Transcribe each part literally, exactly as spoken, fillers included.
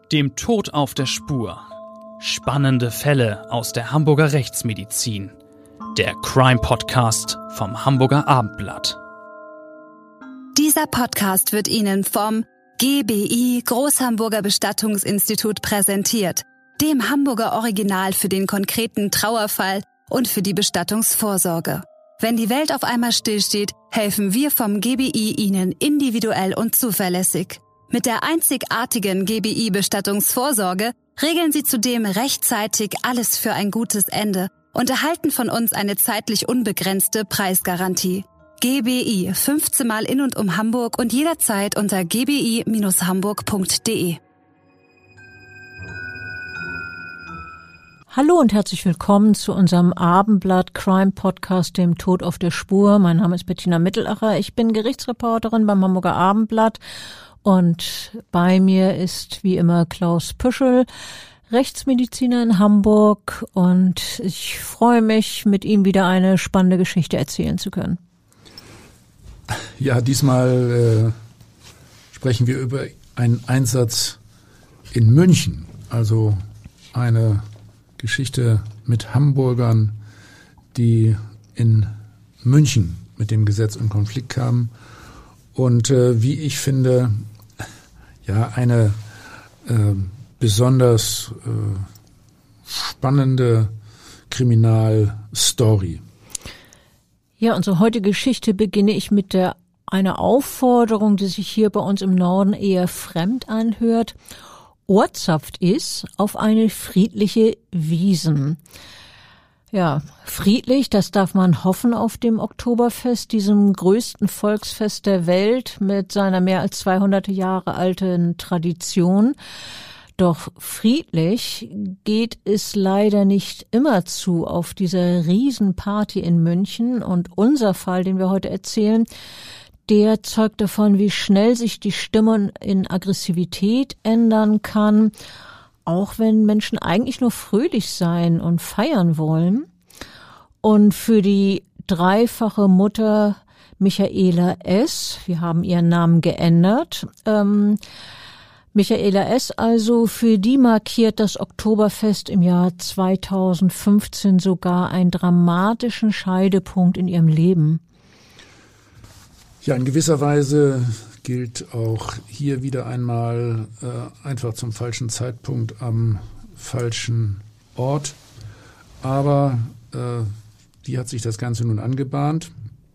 Dem Tod auf der Spur. Spannende Fälle aus der Hamburger Rechtsmedizin. Der Crime-Podcast vom Hamburger Abendblatt. Dieser Podcast wird Ihnen vom G B I Großhamburger Bestattungsinstitut präsentiert, dem Hamburger Original für den konkreten Trauerfall und für die Bestattungsvorsorge. Wenn die Welt auf einmal stillsteht, helfen wir vom G B I Ihnen individuell und zuverlässig. Mit der einzigartigen G B I-Bestattungsvorsorge regeln Sie zudem rechtzeitig alles für ein gutes Ende und erhalten von uns eine zeitlich unbegrenzte Preisgarantie. G B I, fünfzehn Mal in und um Hamburg und jederzeit unter g b i Bindestrich hamburg punkt d e. Hallo und herzlich willkommen zu unserem Abendblatt Crime Podcast, dem Tod auf der Spur. Mein Name ist Bettina Mittelacher. Ich bin Gerichtsreporterin beim Hamburger Abendblatt und bei mir ist wie immer Klaus Püschel, Rechtsmediziner in Hamburg, und ich freue mich, mit ihm wieder eine spannende Geschichte erzählen zu können. Ja, diesmal äh, sprechen wir über einen Einsatz in München, also eine Geschichte mit Hamburgern, die in München mit dem Gesetz in Konflikt kamen und äh, wie ich finde, ja, eine äh, besonders äh, spannende Kriminalstory. Ja, unsere heutige Geschichte beginne ich mit der einer Aufforderung, die sich hier bei uns im Norden eher fremd anhört. Ortshaft ist auf eine friedliche Wiesn. Ja, friedlich, das darf man hoffen auf dem Oktoberfest, diesem größten Volksfest der Welt mit seiner mehr als zweihundert Jahre alten Tradition. Doch friedlich geht es leider nicht immer zu auf dieser Riesenparty in München, und unser Fall, den wir heute erzählen, der zeugt davon, wie schnell sich die Stimmung in Aggressivität ändern kann, auch wenn Menschen eigentlich nur fröhlich sein und feiern wollen. Und für die dreifache Mutter Michaela S., wir haben ihren Namen geändert, ähm, Michaela S. also, für die markiert das Oktoberfest im Jahr zweitausendfünfzehn sogar einen dramatischen Scheidepunkt in ihrem Leben. Ja, in gewisser Weise gilt auch hier wieder einmal äh, einfach zum falschen Zeitpunkt am falschen Ort. Aber äh, wie hat sich das Ganze nun angebahnt?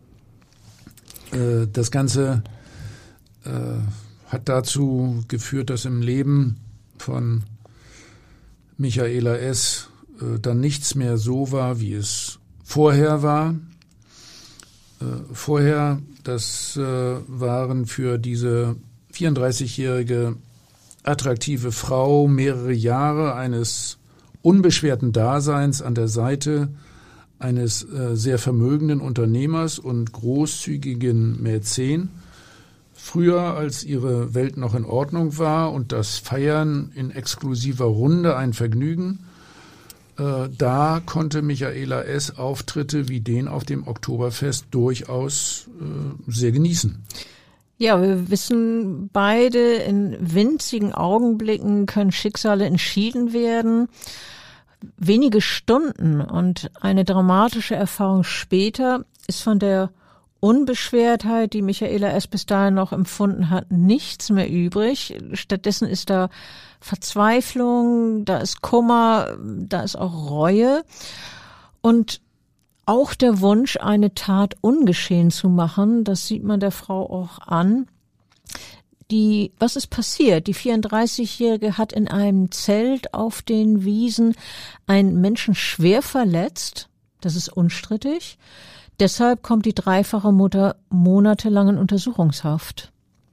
Äh, das Ganze äh, hat dazu geführt, dass im Leben von Michaela S. äh, dann nichts mehr so war, wie es vorher war. Äh, vorher, das äh, waren für diese vierunddreißigjährige attraktive Frau mehrere Jahre eines unbeschwerten Daseins an der Seite eines äh, sehr vermögenden Unternehmers und großzügigen Mäzen. Früher, als ihre Welt noch in Ordnung war und das Feiern in exklusiver Runde ein Vergnügen, äh, da konnte Michaela S. Auftritte wie den auf dem Oktoberfest durchaus äh, sehr genießen. Ja, wir wissen beide, in winzigen Augenblicken können Schicksale entschieden werden. Wenige Stunden und eine dramatische Erfahrung später ist von der Unbeschwertheit, die Michaela S. bis dahin noch empfunden hat, nichts mehr übrig. Stattdessen ist da Verzweiflung, da ist Kummer, da ist auch Reue und auch der Wunsch, eine Tat ungeschehen zu machen. Das sieht man der Frau auch an. Die, was ist passiert? Die vierunddreißigjährige hat in einem Zelt auf den Wiesen einen Menschen schwer verletzt. Das ist unstrittig. Deshalb kommt die dreifache Mutter monatelang in Untersuchungshaft.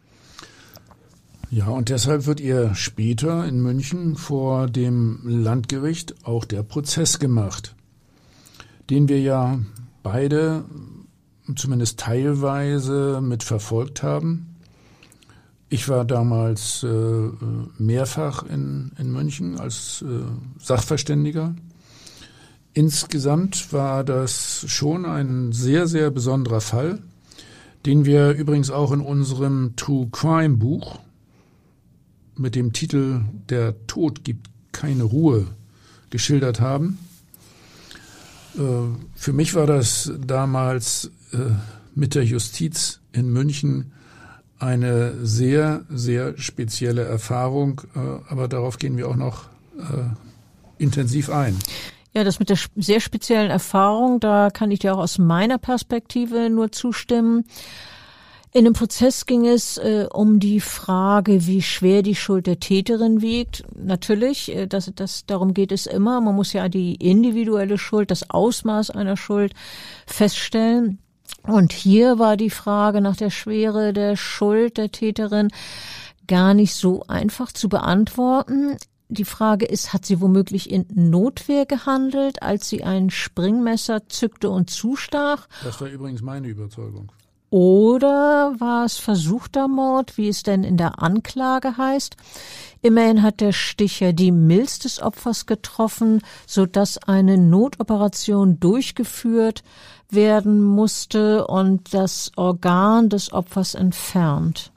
Ja, und deshalb wird ihr später in München vor dem Landgericht auch der Prozess gemacht, den wir ja beide zumindest teilweise mitverfolgt haben. Ich war damals äh, mehrfach in, in München als äh, Sachverständiger. Insgesamt war das schon ein sehr, sehr besonderer Fall, den wir übrigens auch in unserem True Crime Buch mit dem Titel »Der Tod gibt keine Ruhe« geschildert haben. Für mich war das damals mit der Justiz in München eine sehr, sehr spezielle Erfahrung, aber darauf gehen wir auch noch intensiv ein. Ja, das mit der sehr speziellen Erfahrung, da kann ich dir auch aus meiner Perspektive nur zustimmen. In dem Prozess ging es äh, um die Frage, wie schwer die Schuld der Täterin wiegt. Natürlich, äh, das, das, darum geht es immer. Man muss ja die individuelle Schuld, das Ausmaß einer Schuld feststellen. Und hier war die Frage nach der Schwere der Schuld der Täterin gar nicht so einfach zu beantworten. Die Frage ist, hat sie womöglich in Notwehr gehandelt, als sie ein Springmesser zückte und zustach? Das war übrigens meine Überzeugung. Oder war es versuchter Mord, wie es denn in der Anklage heißt? Immerhin hat der Sticher die Milz des Opfers getroffen, sodass eine Notoperation durchgeführt werden musste und das Organ des Opfers entfernt.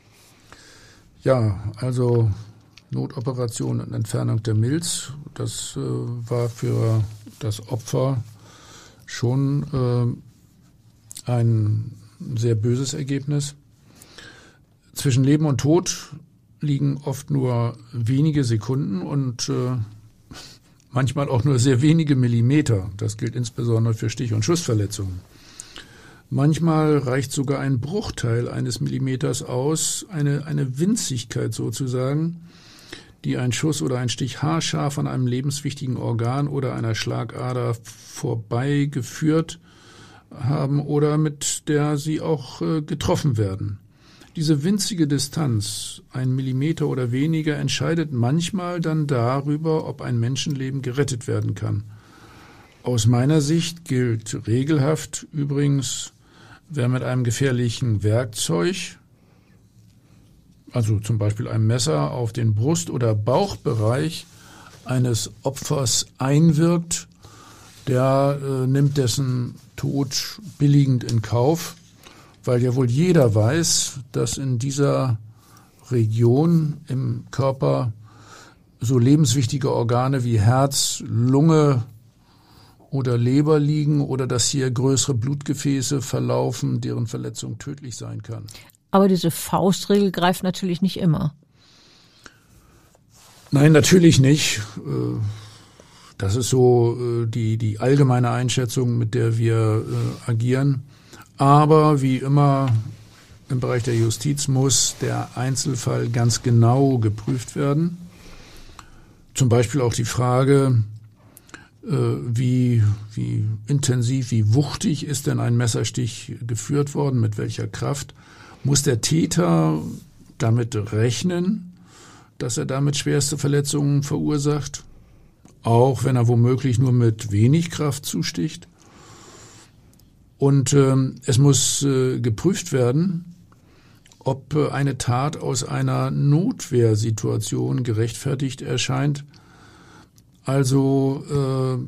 Ja, also Notoperation und Entfernung der Milz, das äh, war für das Opfer schon äh, ein sehr böses Ergebnis. Zwischen Leben und Tod liegen oft nur wenige Sekunden und äh, manchmal auch nur sehr wenige Millimeter. Das gilt insbesondere für Stich- und Schussverletzungen. Manchmal reicht sogar ein Bruchteil eines Millimeters aus, eine, eine Winzigkeit sozusagen, die ein Schuss oder ein Stich haarscharf an einem lebenswichtigen Organ oder einer Schlagader vorbeigeführt haben oder mit der sie auch äh, getroffen werden. Diese winzige Distanz, ein Millimeter oder weniger, entscheidet manchmal dann darüber, ob ein Menschenleben gerettet werden kann. Aus meiner Sicht gilt regelhaft übrigens, wer mit einem gefährlichen Werkzeug, also zum Beispiel einem Messer, auf den Brust- oder Bauchbereich eines Opfers einwirkt, der äh, nimmt dessen Tod billigend in Kauf, weil ja wohl jeder weiß, dass in dieser Region im Körper so lebenswichtige Organe wie Herz, Lunge oder Leber liegen oder dass hier größere Blutgefäße verlaufen, deren Verletzung tödlich sein kann. Aber diese Faustregel greift natürlich nicht immer. Nein, natürlich nicht. Das ist so die, die allgemeine Einschätzung, mit der wir äh, agieren. Aber wie immer im Bereich der Justiz muss der Einzelfall ganz genau geprüft werden. Zum Beispiel auch die Frage, äh, wie, wie intensiv, wie wuchtig ist denn ein Messerstich geführt worden, mit welcher Kraft. Muss der Täter damit rechnen, dass er damit schwerste Verletzungen verursacht? Auch wenn er womöglich nur mit wenig Kraft zusticht. Und ähm, es muss äh, geprüft werden, ob äh, eine Tat aus einer Notwehrsituation gerechtfertigt erscheint. Also, äh,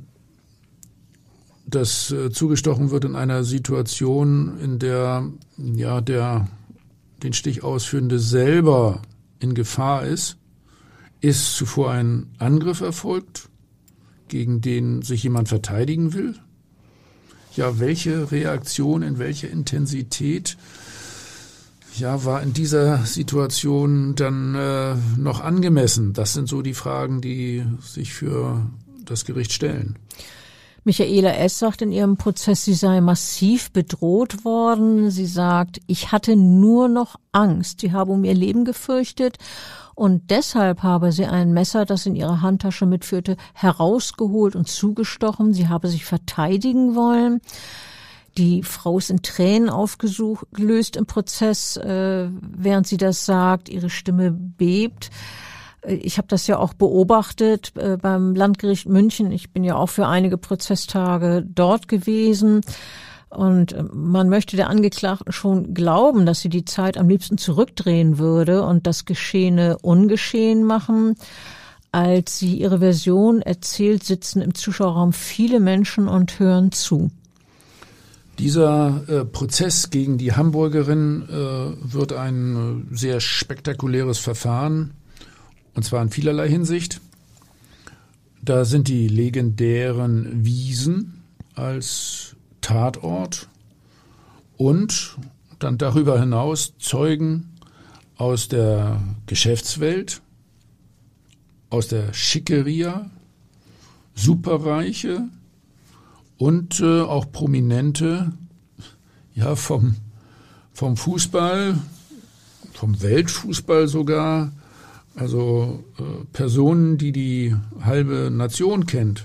dass äh, zugestochen wird in einer Situation, in der ja der den Stich ausführende selber in Gefahr ist. Ist zuvor ein Angriff erfolgt, gegen den sich jemand verteidigen will? Ja, welche Reaktion, in welcher Intensität, ja, war in dieser Situation dann äh, noch angemessen? Das sind so die Fragen, die sich für das Gericht stellen. Michaela S. sagt in ihrem Prozess, sie sei massiv bedroht worden. Sie sagt, ich hatte nur noch Angst. Sie habe um ihr Leben gefürchtet. Und deshalb habe sie ein Messer, das in ihrer Handtasche mitführte, herausgeholt und zugestochen. Sie habe sich verteidigen wollen. Die Frau ist in Tränen aufgelöst im Prozess, äh, während sie das sagt. Ihre Stimme bebt. Ich habe das ja auch beobachtet äh, beim Landgericht München. Ich bin ja auch für einige Prozesstage dort gewesen. Und man möchte der Angeklagten schon glauben, dass sie die Zeit am liebsten zurückdrehen würde und das Geschehene ungeschehen machen. Als sie ihre Version erzählt, sitzen im Zuschauerraum viele Menschen und hören zu. Dieser äh, Prozess gegen die Hamburgerin äh, wird ein äh, sehr spektakuläres Verfahren Und zwar in vielerlei Hinsicht. Da sind die legendären Wiesen als Tatort und dann darüber hinaus Zeugen aus der Geschäftswelt, aus der Schickeria, Superreiche und äh, auch Prominente, ja, vom, vom Fußball, vom Weltfußball sogar, also äh, Personen, die die halbe Nation kennt.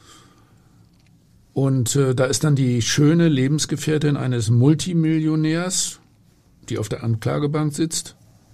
Und äh, da ist dann die schöne Lebensgefährtin eines Multimillionärs, die auf der Anklagebank sitzt.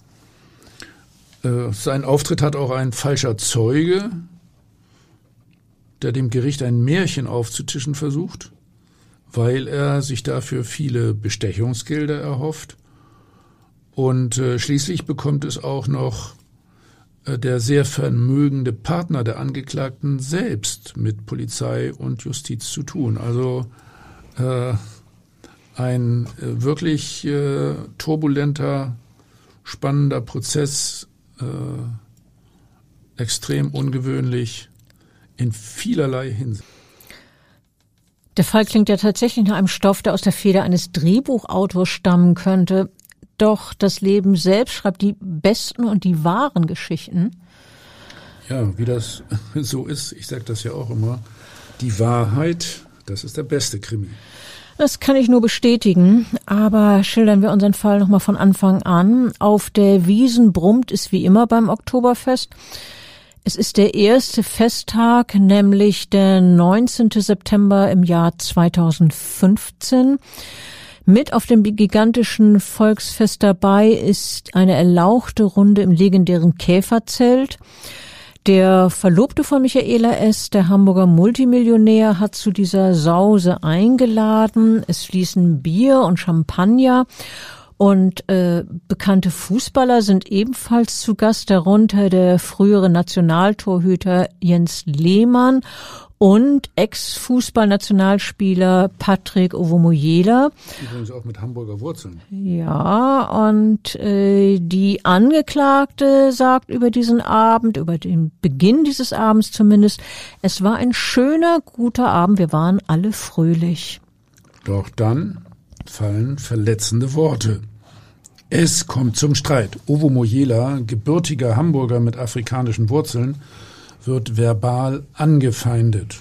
Äh, sein Auftritt hat auch ein falscher Zeuge, der dem Gericht ein Märchen aufzutischen versucht, weil er sich dafür viele Bestechungsgelder erhofft. Und äh, schließlich bekommt es auch noch äh, der sehr vermögende Partner der Angeklagten selbst mit Polizei und Justiz zu tun. Also äh, ein äh, wirklich äh, turbulenter, spannender Prozess, äh, extrem ungewöhnlich in vielerlei Hinsicht. Der Fall klingt ja tatsächlich nach einem Stoff, der aus der Feder eines Drehbuchautors stammen könnte. Doch das Leben selbst schreibt die besten und die wahren Geschichten. Ja, wie das so ist, ich sage das ja auch immer, die Wahrheit, das ist der beste Krimi. Das kann ich nur bestätigen, aber schildern wir unseren Fall nochmal von Anfang an. Auf der Wiesn brummt es wie immer beim Oktoberfest. Es ist der erste Festtag, nämlich der neunzehnten September im Jahr zweitausendfünfzehn. Mit auf dem gigantischen Volksfest dabei ist eine erlauchte Runde im legendären Käferzelt. Der Verlobte von Michaela S., der Hamburger Multimillionär, hat zu dieser Sause eingeladen. Es fließen Bier und Champagner. Und äh, bekannte Fußballer sind ebenfalls zu Gast, darunter der frühere Nationaltorhüter Jens Lehmann und Ex-Fußballnationalspieler Patrick Ovomoyela. Übrigens auch mit Hamburger Wurzeln. Ja, und äh, die Angeklagte sagt über diesen Abend, über den Beginn dieses Abends zumindest, es war ein schöner, guter Abend, wir waren alle fröhlich. Doch dann fallen verletzende Worte. Es kommt zum Streit. Ovomoyela, gebürtiger Hamburger mit afrikanischen Wurzeln, wird verbal angefeindet.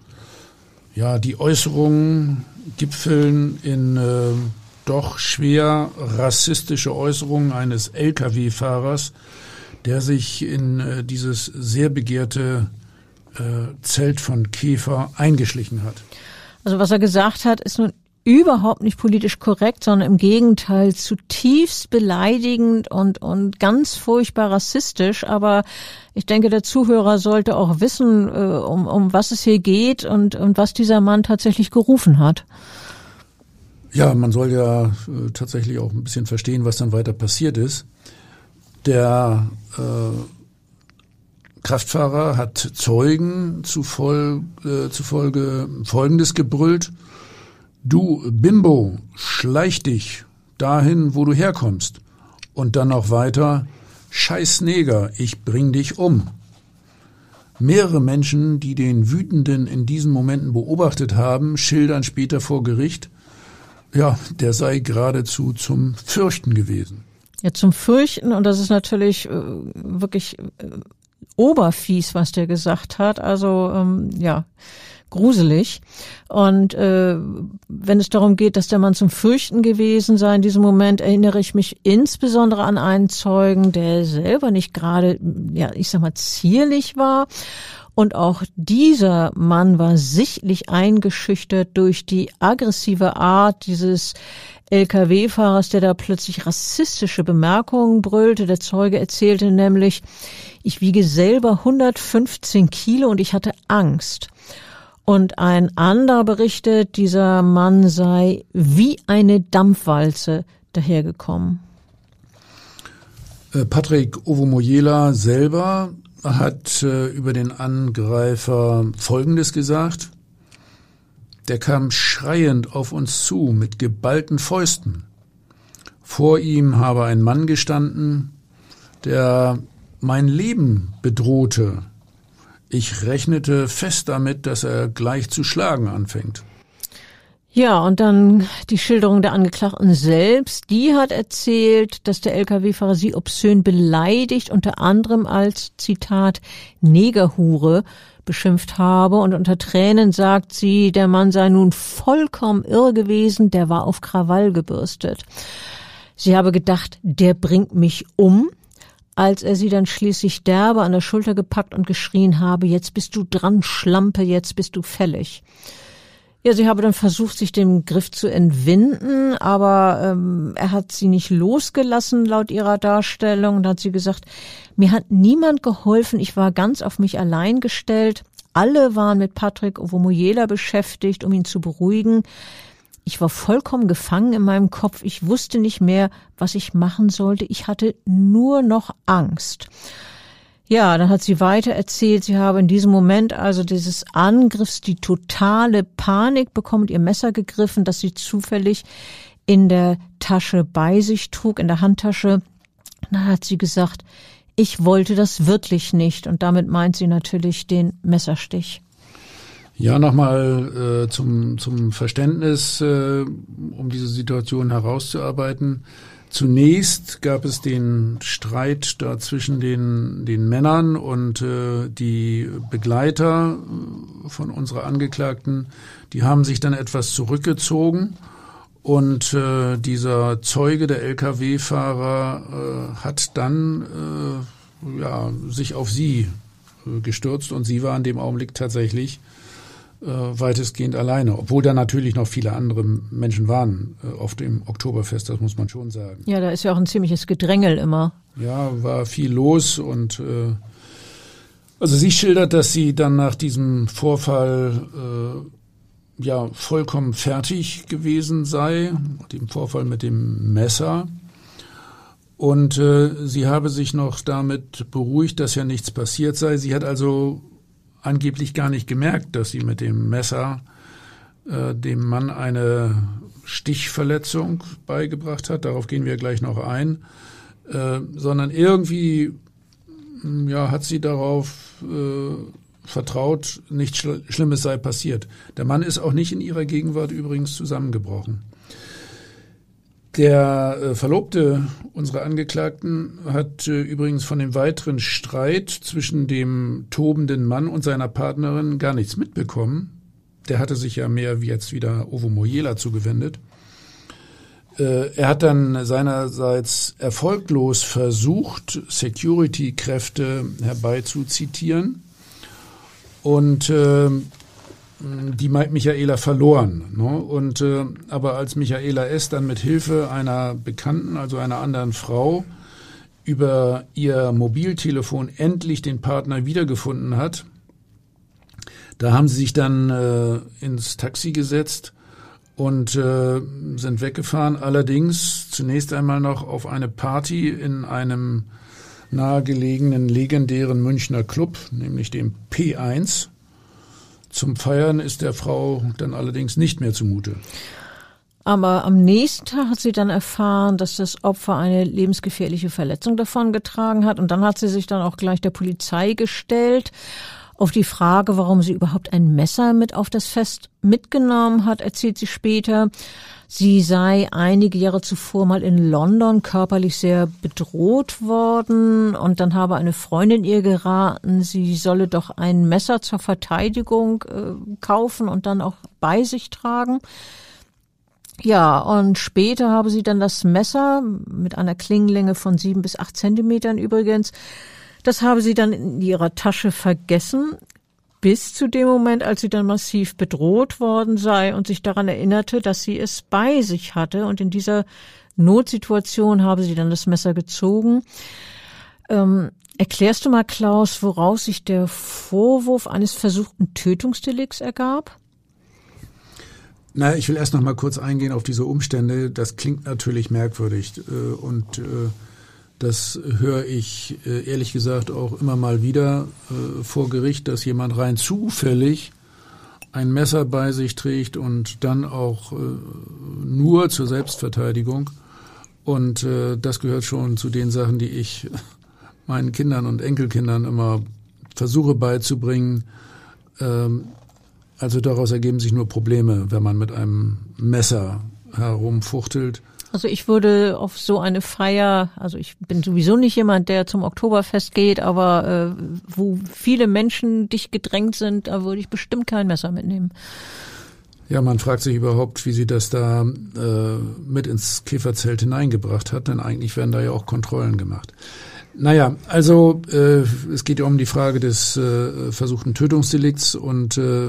Ja, die Äußerungen gipfeln in äh, doch schwer rassistische Äußerungen eines L K W-Fahrers, der sich in äh, dieses sehr begehrte äh, Zelt von Käfer eingeschlichen hat. Also was er gesagt hat, ist nun überhaupt nicht politisch korrekt, sondern im Gegenteil zutiefst beleidigend und und ganz furchtbar rassistisch. Aber ich denke, der Zuhörer sollte auch wissen, äh, um um was es hier geht und und was dieser Mann tatsächlich gerufen hat. Ja, man soll ja äh, tatsächlich auch ein bisschen verstehen, was dann weiter passiert ist. Der äh, Kraftfahrer hat Zeugen zufolge, äh, zufolge Folgendes gebrüllt: Du Bimbo, schleich dich dahin, wo du herkommst. Und dann noch weiter: Scheiß Neger, ich bring dich um. Mehrere Menschen, die den Wütenden in diesen Momenten beobachtet haben, schildern später vor Gericht, ja, der sei geradezu zum Fürchten gewesen. Ja, zum Fürchten, und das ist natürlich äh, wirklich äh, oberfies, was der gesagt hat. Also, ähm, ja, gruselig. Und äh, wenn es darum geht, dass der Mann zum Fürchten gewesen sei, in diesem Moment erinnere ich mich insbesondere an einen Zeugen, der selber nicht gerade, ja, ich sag mal, zierlich war. Und auch dieser Mann war sichtlich eingeschüchtert durch die aggressive Art dieses L K W-Fahrers, der da plötzlich rassistische Bemerkungen brüllte. Der Zeuge erzählte nämlich, ich wiege selber hundertfünfzehn Kilo und ich hatte Angst. Und ein anderer berichtet, dieser Mann sei wie eine Dampfwalze dahergekommen. Patrick Ovomoyela selber hat äh, über den Angreifer Folgendes gesagt: Der kam schreiend auf uns zu mit geballten Fäusten. Vor ihm habe ein Mann gestanden, der mein Leben bedrohte. Ich rechnete fest damit, dass er gleich zu schlagen anfängt. Ja, und dann die Schilderung der Angeklagten selbst. Die hat erzählt, dass der L K W-Fahrer sie obszön beleidigt, unter anderem als, Zitat, Negerhure beschimpft habe. Und unter Tränen sagt sie, der Mann sei nun vollkommen irre gewesen, der war auf Krawall gebürstet. Sie habe gedacht, der bringt mich um, als er sie dann schließlich derbe an der Schulter gepackt und geschrien habe, jetzt bist du dran, Schlampe, jetzt bist du fällig. Ja, sie habe dann versucht, sich dem Griff zu entwinden, aber ähm, er hat sie nicht losgelassen, laut ihrer Darstellung. Da hat sie gesagt, mir hat niemand geholfen, ich war ganz auf mich allein gestellt. Alle waren mit Patrick Ovomoyela beschäftigt, um ihn zu beruhigen. Ich war vollkommen gefangen in meinem Kopf. Ich wusste nicht mehr, was ich machen sollte. Ich hatte nur noch Angst. Ja, dann hat sie weiter erzählt, sie habe in diesem Moment also dieses Angriffs die totale Panik bekommen, ihr Messer gegriffen, das sie zufällig in der Tasche bei sich trug, in der Handtasche. Dann hat sie gesagt, ich wollte das wirklich nicht. Und damit meint sie natürlich den Messerstich. Ja, nochmal äh, zum, zum Verständnis, äh, um diese Situation herauszuarbeiten. Zunächst gab es den Streit da zwischen den, den Männern und äh, die Begleiter von unserer Angeklagten, die haben sich dann etwas zurückgezogen und äh, dieser Zeuge, der L K W-Fahrer, äh, hat dann äh, ja, sich auf sie äh, gestürzt und sie war in dem Augenblick tatsächlich Äh, weitestgehend alleine, obwohl da natürlich noch viele andere Menschen waren äh, auf dem Oktoberfest, das muss man schon sagen. Ja, da ist ja auch ein ziemliches Gedrängel immer. Ja, war viel los und äh, also sie schildert, dass sie dann nach diesem Vorfall äh, ja vollkommen fertig gewesen sei, dem Vorfall mit dem Messer. Und äh, sie habe sich noch damit beruhigt, dass ja nichts passiert sei. Sie hat also angeblich gar nicht gemerkt, dass sie mit dem Messer äh, dem Mann eine Stichverletzung beigebracht hat. Darauf gehen wir gleich noch ein. Äh, sondern irgendwie ja, hat sie darauf äh, vertraut, nichts Schl- Schlimmes sei passiert. Der Mann ist auch nicht in ihrer Gegenwart übrigens zusammengebrochen. Der äh, Verlobte unserer Angeklagten hat äh, übrigens von dem weiteren Streit zwischen dem tobenden Mann und seiner Partnerin gar nichts mitbekommen. Der hatte sich ja mehr wie jetzt wieder Ovomoyela zugewendet. Äh, er hat dann seinerseits erfolglos versucht, Security-Kräfte herbeizuzitieren und äh, die Michaela verloren. Ne? Und äh, aber als Michaela S. dann mit Hilfe einer Bekannten, also einer anderen Frau, über ihr Mobiltelefon endlich den Partner wiedergefunden hat, da haben sie sich dann äh, ins Taxi gesetzt und äh, sind weggefahren. Allerdings zunächst einmal noch auf eine Party in einem nahegelegenen legendären Münchner Club, nämlich dem P eins. Zum Feiern ist der Frau dann allerdings nicht mehr zumute. Aber am nächsten Tag hat sie dann erfahren, dass das Opfer eine lebensgefährliche Verletzung davongetragen hat. Und dann hat sie sich dann auch gleich der Polizei gestellt. Auf die Frage, warum sie überhaupt ein Messer mit auf das Fest mitgenommen hat, erzählt sie später. Sie sei einige Jahre zuvor mal in London körperlich sehr bedroht worden und dann habe eine Freundin ihr geraten, sie solle doch ein Messer zur Verteidigung äh, kaufen und dann auch bei sich tragen. Ja, und später habe sie dann das Messer mit einer Klingenlänge von sieben bis acht Zentimetern übrigens, das habe sie dann in ihrer Tasche vergessen. Bis zu dem Moment, als sie dann massiv bedroht worden sei und sich daran erinnerte, dass sie es bei sich hatte. Und in dieser Notsituation habe sie dann das Messer gezogen. Ähm, erklärst du mal, Klaus, woraus sich der Vorwurf eines versuchten Tötungsdelikts ergab? Na, ich will erst noch mal kurz eingehen auf diese Umstände. Das klingt natürlich merkwürdig äh, und äh, das höre ich äh, ehrlich gesagt auch immer mal wieder äh, vor Gericht, dass jemand rein zufällig ein Messer bei sich trägt und dann auch äh, nur zur Selbstverteidigung. Und äh, das gehört schon zu den Sachen, die ich meinen Kindern und Enkelkindern immer versuche beizubringen. Ähm, also daraus ergeben sich nur Probleme, wenn man mit einem Messer herumfuchtelt. Also ich würde auf so eine Feier, also ich bin sowieso nicht jemand, der zum Oktoberfest geht, aber äh, wo viele Menschen dicht gedrängt sind, da würde ich bestimmt kein Messer mitnehmen. Ja, man fragt sich überhaupt, wie sie das da äh, mit ins Käferzelt hineingebracht hat, denn eigentlich werden da ja auch Kontrollen gemacht. Naja, also äh, es geht ja um die Frage des äh, versuchten Tötungsdelikts und äh,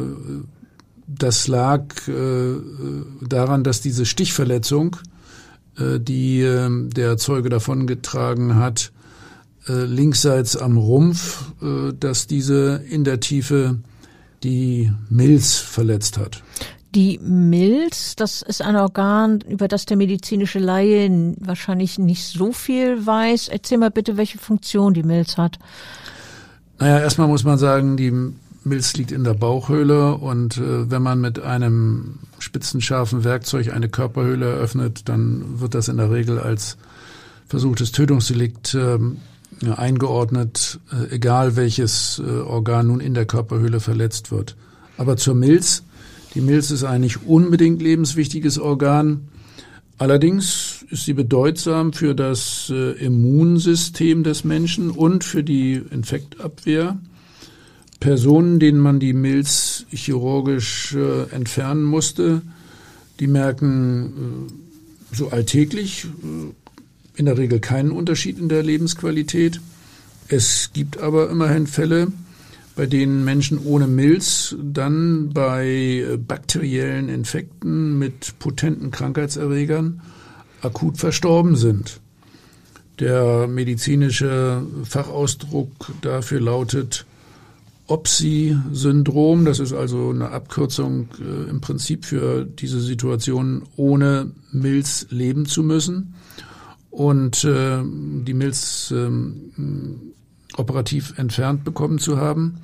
das lag äh, daran, dass diese Stichverletzung, äh, die äh, der Zeuge davongetragen hat, äh, linksseits am Rumpf, äh, dass diese in der Tiefe die Milz verletzt hat. Die Milz, das ist ein Organ, über das der medizinische Laie wahrscheinlich nicht so viel weiß. Erzähl mal bitte, welche Funktion die Milz hat. Naja, erstmal muss man sagen, die Milz liegt in der Bauchhöhle und äh, wenn man mit einem spitzenscharfen Werkzeug eine Körperhöhle eröffnet, dann wird das in der Regel als versuchtes Tötungsdelikt äh, ja, eingeordnet, äh, egal welches äh, Organ nun in der Körperhöhle verletzt wird. Aber zur Milz. Die Milz ist ein nicht unbedingt lebenswichtiges Organ. Allerdings ist sie bedeutsam für das äh, Immunsystem des Menschen und für die Infektabwehr. Personen, denen man die Milz chirurgisch äh, entfernen musste, die merken äh, so alltäglich äh, in der Regel keinen Unterschied in der Lebensqualität. Es gibt aber immerhin Fälle, bei denen Menschen ohne Milz dann bei bakteriellen Infekten mit potenten Krankheitserregern akut verstorben sind. Der medizinische Fachausdruck dafür lautet O P S I-Syndrom. Das ist also eine Abkürzung äh, im Prinzip für diese Situation, ohne Milz leben zu müssen und äh, die Milz äh, operativ entfernt bekommen zu haben.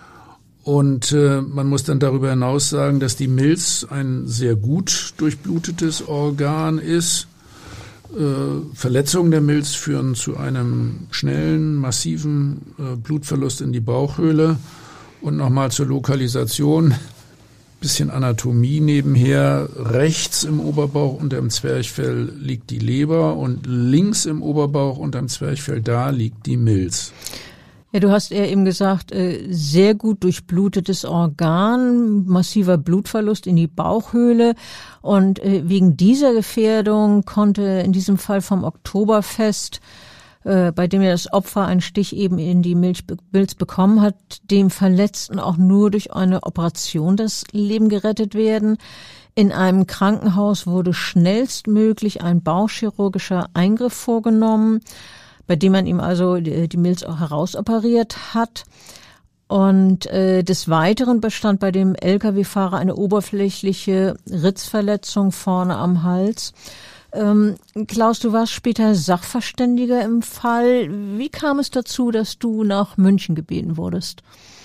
Und äh, man muss dann darüber hinaus sagen, dass die Milz ein sehr gut durchblutetes Organ ist. Äh, Verletzungen der Milz führen zu einem schnellen, massiven äh, Blutverlust in die Bauchhöhle. Und nochmal zur Lokalisation, bisschen Anatomie nebenher. Rechts im Oberbauch unterm Zwerchfell liegt die Leber und links im Oberbauch unterm Zwerchfell, da liegt die Milz. Ja, du hast ja eben gesagt, sehr gut durchblutetes Organ, massiver Blutverlust in die Bauchhöhle. Und wegen dieser Gefährdung konnte in diesem Fall vom Oktoberfest, bei dem ja das Opfer einen Stich eben in die Milz bekommen hat, dem Verletzten auch nur durch eine Operation das Leben gerettet werden. In einem Krankenhaus wurde schnellstmöglich ein bauchchirurgischer Eingriff vorgenommen, bei dem man ihm also die Milz auch herausoperiert hat. Und äh, des Weiteren bestand bei dem L K W-Fahrer eine oberflächliche Ritzverletzung vorne am Hals. Ähm, Klaus, du warst später Sachverständiger im Fall. Wie kam es dazu, dass du nach München gebeten wurdest?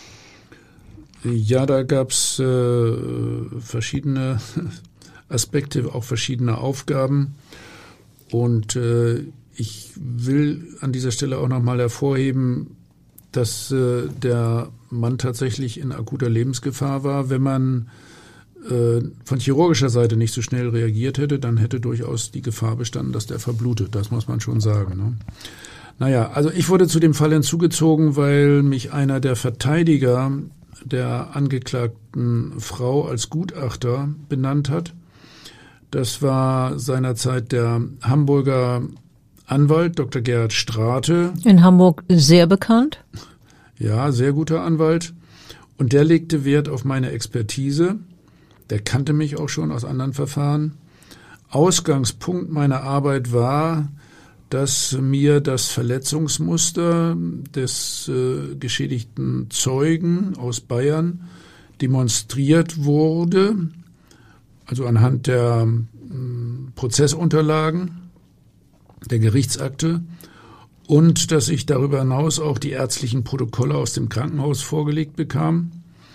Ja, da gab's äh, verschiedene Aspekte, auch verschiedene Aufgaben. Und äh, ich will an dieser Stelle auch nochmal hervorheben, dass äh, der Mann tatsächlich in akuter Lebensgefahr war. Wenn man äh, von chirurgischer Seite nicht so schnell reagiert hätte, dann hätte durchaus die Gefahr bestanden, dass der verblutet. Das muss man schon sagen, ne? Naja, also ich wurde zu dem Fall hinzugezogen, weil mich einer der Verteidiger der angeklagten Frau als Gutachter benannt hat. Das war seinerzeit der Hamburger Anwalt Doktor Gerhard Strate. In Hamburg sehr bekannt. Ja, sehr guter Anwalt. Und der legte Wert auf meine Expertise. Der kannte mich auch schon aus anderen Verfahren. Ausgangspunkt meiner Arbeit war, dass mir das Verletzungsmuster des äh, geschädigten Zeugen aus Bayern demonstriert wurde, also anhand der äh, Prozessunterlagen, der Gerichtsakte, und dass ich darüber hinaus auch die ärztlichen Protokolle aus dem Krankenhaus vorgelegt bekam.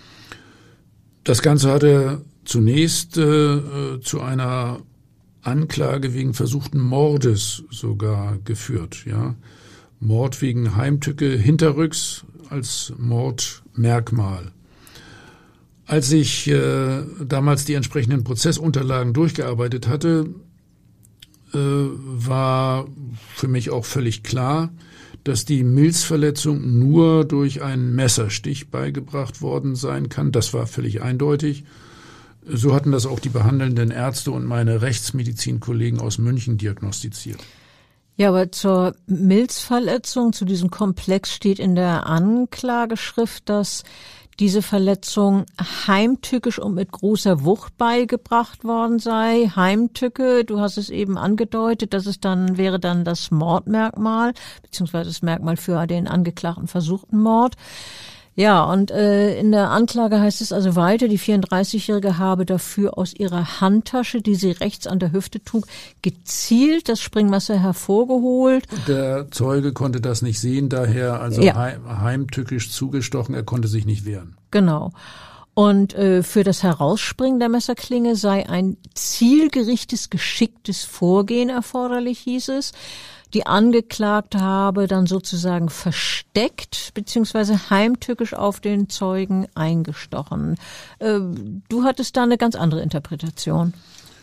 Das Ganze hatte zunächst äh, zu einer Anklage wegen versuchten Mordes sogar geführt, ja. Mord wegen Heimtücke hinterrücks als Mordmerkmal. Als ich äh, damals die entsprechenden Prozessunterlagen durchgearbeitet hatte, äh, war für mich auch völlig klar, dass die Milzverletzung nur durch einen Messerstich beigebracht worden sein kann. Das war völlig eindeutig. So hatten das auch die behandelnden Ärzte und meine Rechtsmedizinkollegen aus München diagnostiziert. Ja, aber zur Milzverletzung, zu diesem Komplex steht in der Anklageschrift, dass diese Verletzung heimtückisch und mit großer Wucht beigebracht worden sei. Heimtücke, du hast es eben angedeutet, das ist dann, wäre dann das Mordmerkmal, beziehungsweise das Merkmal für den angeklagten versuchten Mord. Ja, und äh, in der Anklage heißt es also weiter, die vierunddreißigjährige habe dafür aus ihrer Handtasche, die sie rechts an der Hüfte trug, gezielt das Springmesser hervorgeholt. Der Zeuge konnte das nicht sehen, daher also ja. heim, heimtückisch zugestochen, er konnte sich nicht wehren. Genau. Und äh, für das Herausspringen der Messerklinge sei ein zielgerichtetes, geschicktes Vorgehen erforderlich, hieß es. Die Angeklagte habe dann sozusagen versteckt beziehungsweise heimtückisch auf den Zeugen eingestochen. Äh, du hattest da eine ganz andere Interpretation.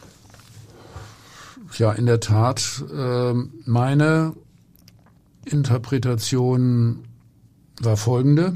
Ja, in der Tat. Äh, meine Interpretation war folgende.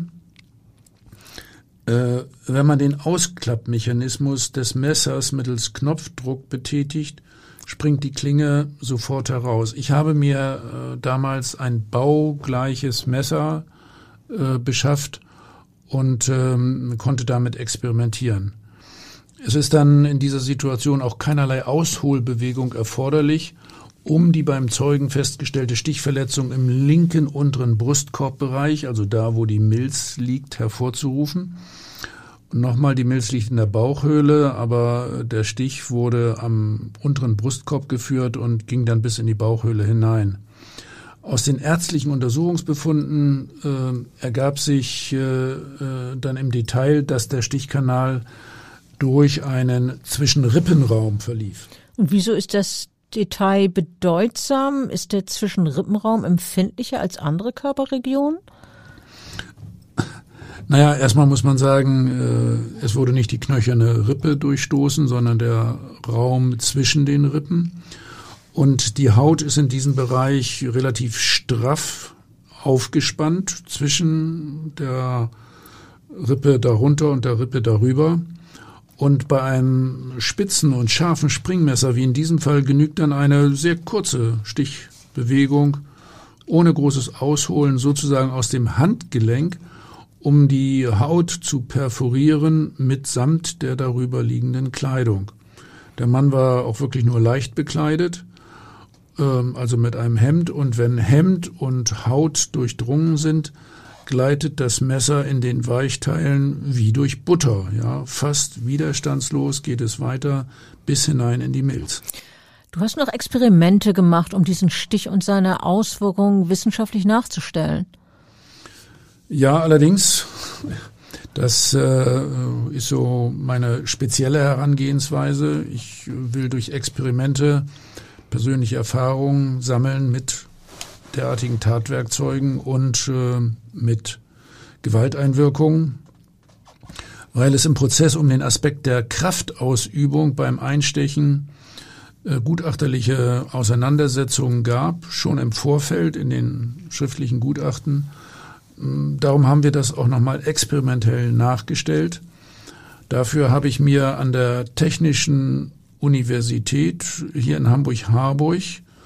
Äh, wenn man den Ausklappmechanismus des Messers mittels Knopfdruck betätigt, springt die Klinge sofort heraus. Ich habe mir äh, damals ein baugleiches Messer äh, beschafft und ähm, konnte damit experimentieren. Es ist dann in dieser Situation auch keinerlei Ausholbewegung erforderlich, um die beim Zeugen festgestellte Stichverletzung im linken unteren Brustkorbbereich, also da, wo die Milz liegt, hervorzurufen. Nochmal, die Milz liegt in der Bauchhöhle, aber der Stich wurde am unteren Brustkorb geführt und ging dann bis in die Bauchhöhle hinein. Aus den ärztlichen Untersuchungsbefunden äh, ergab sich äh, äh, dann im Detail, dass der Stichkanal durch einen Zwischenrippenraum verlief. Und wieso ist das Detail bedeutsam? Ist der Zwischenrippenraum empfindlicher als andere Körperregionen? Naja, erstmal muss man sagen, äh, es wurde nicht die knöcherne Rippe durchstoßen, sondern der Raum zwischen den Rippen. Und die Haut ist in diesem Bereich relativ straff aufgespannt zwischen der Rippe darunter und der Rippe darüber. Und bei einem spitzen und scharfen Springmesser, wie in diesem Fall, genügt dann eine sehr kurze Stichbewegung, ohne großes Ausholen, sozusagen aus dem Handgelenk, um die Haut zu perforieren mitsamt der darüber liegenden Kleidung. Der Mann war auch wirklich nur leicht bekleidet, ähm, also mit einem Hemd. Und wenn Hemd und Haut durchdrungen sind, gleitet das Messer in den Weichteilen wie durch Butter. Ja, fast widerstandslos geht es weiter bis hinein in die Milz. Du hast noch Experimente gemacht, um diesen Stich und seine Auswirkungen wissenschaftlich nachzustellen. Ja, allerdings, das äh, ist so meine spezielle Herangehensweise. Ich will durch Experimente persönliche Erfahrungen sammeln mit derartigen Tatwerkzeugen und äh, mit Gewalteinwirkungen, weil es im Prozess um den Aspekt der Kraftausübung beim Einstechen äh, gutachterliche Auseinandersetzungen gab, schon im Vorfeld in den schriftlichen Gutachten. Darum haben wir das auch nochmal experimentell nachgestellt. Dafür habe ich mir an der Technischen Universität hier in Hamburg-Harburg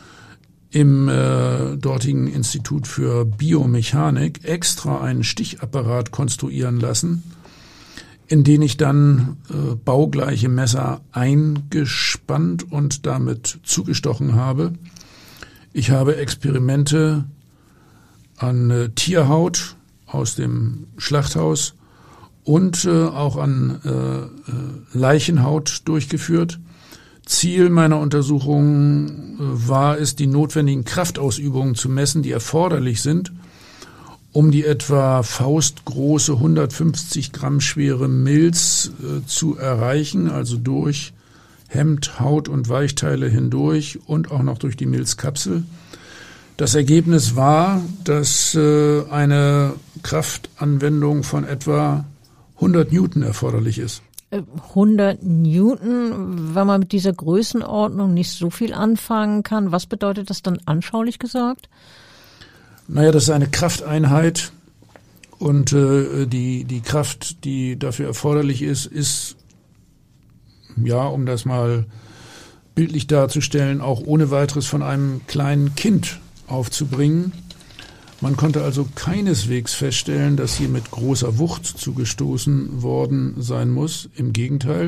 im äh, dortigen Institut für Biomechanik extra einen Stichapparat konstruieren lassen, in den ich dann äh, baugleiche Messer eingespannt und damit zugestochen habe. Ich habe Experimente an äh, Tierhaut aus dem Schlachthaus und äh, auch an äh, Leichenhaut durchgeführt. Ziel meiner Untersuchung äh, war es, die notwendigen Kraftausübungen zu messen, die erforderlich sind, um die etwa faustgroße hundertfünfzig Gramm schwere Milz äh, zu erreichen, also durch Hemd, Haut und Weichteile hindurch und auch noch durch die Milzkapsel. Das Ergebnis war, dass äh, eine Kraftanwendung von etwa hundert Newton erforderlich ist. hundert Newton, wenn man mit dieser Größenordnung nicht so viel anfangen kann, was bedeutet das dann anschaulich gesagt? Naja, das ist eine Krafteinheit und äh, die, die Kraft, die dafür erforderlich ist, ist, ja, um das mal bildlich darzustellen, auch ohne weiteres von einem kleinen Kind aufzubringen. Man konnte also keineswegs feststellen, dass hier mit großer Wucht zugestoßen worden sein muss. Im Gegenteil.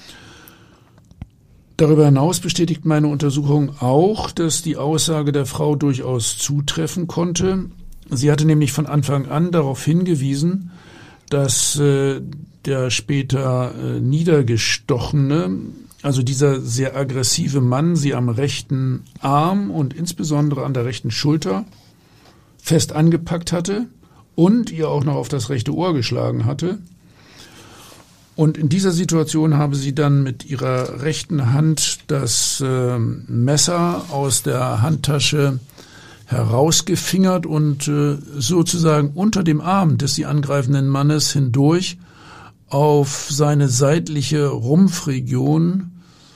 Darüber hinaus bestätigt meine Untersuchung auch, dass die Aussage der Frau durchaus zutreffen konnte. Sie hatte nämlich von Anfang an darauf hingewiesen, dass äh, der später äh, Niedergestochene, also dieser sehr aggressive Mann, sie am rechten Arm und insbesondere an der rechten Schulter fest angepackt hatte und ihr auch noch auf das rechte Ohr geschlagen hatte. Und in dieser Situation habe sie dann mit ihrer rechten Hand das äh, Messer aus der Handtasche herausgefingert und äh, sozusagen unter dem Arm des sie angreifenden Mannes hindurch auf seine seitliche Rumpfregion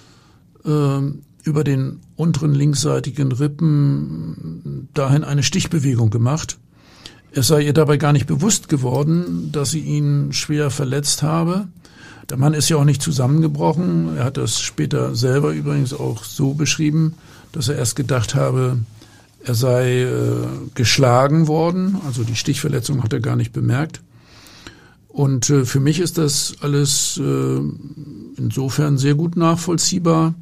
äh, über den unteren linksseitigen Rippen dahin eine Stichbewegung gemacht. Es sei ihr dabei gar nicht bewusst geworden, dass sie ihn schwer verletzt habe. Der Mann ist ja auch nicht zusammengebrochen. Er hat das später selber übrigens auch so beschrieben, dass er erst gedacht habe, er sei äh, geschlagen worden. Also die Stichverletzung hat er gar nicht bemerkt. Und äh, für mich ist das alles äh, insofern sehr gut nachvollziehbar,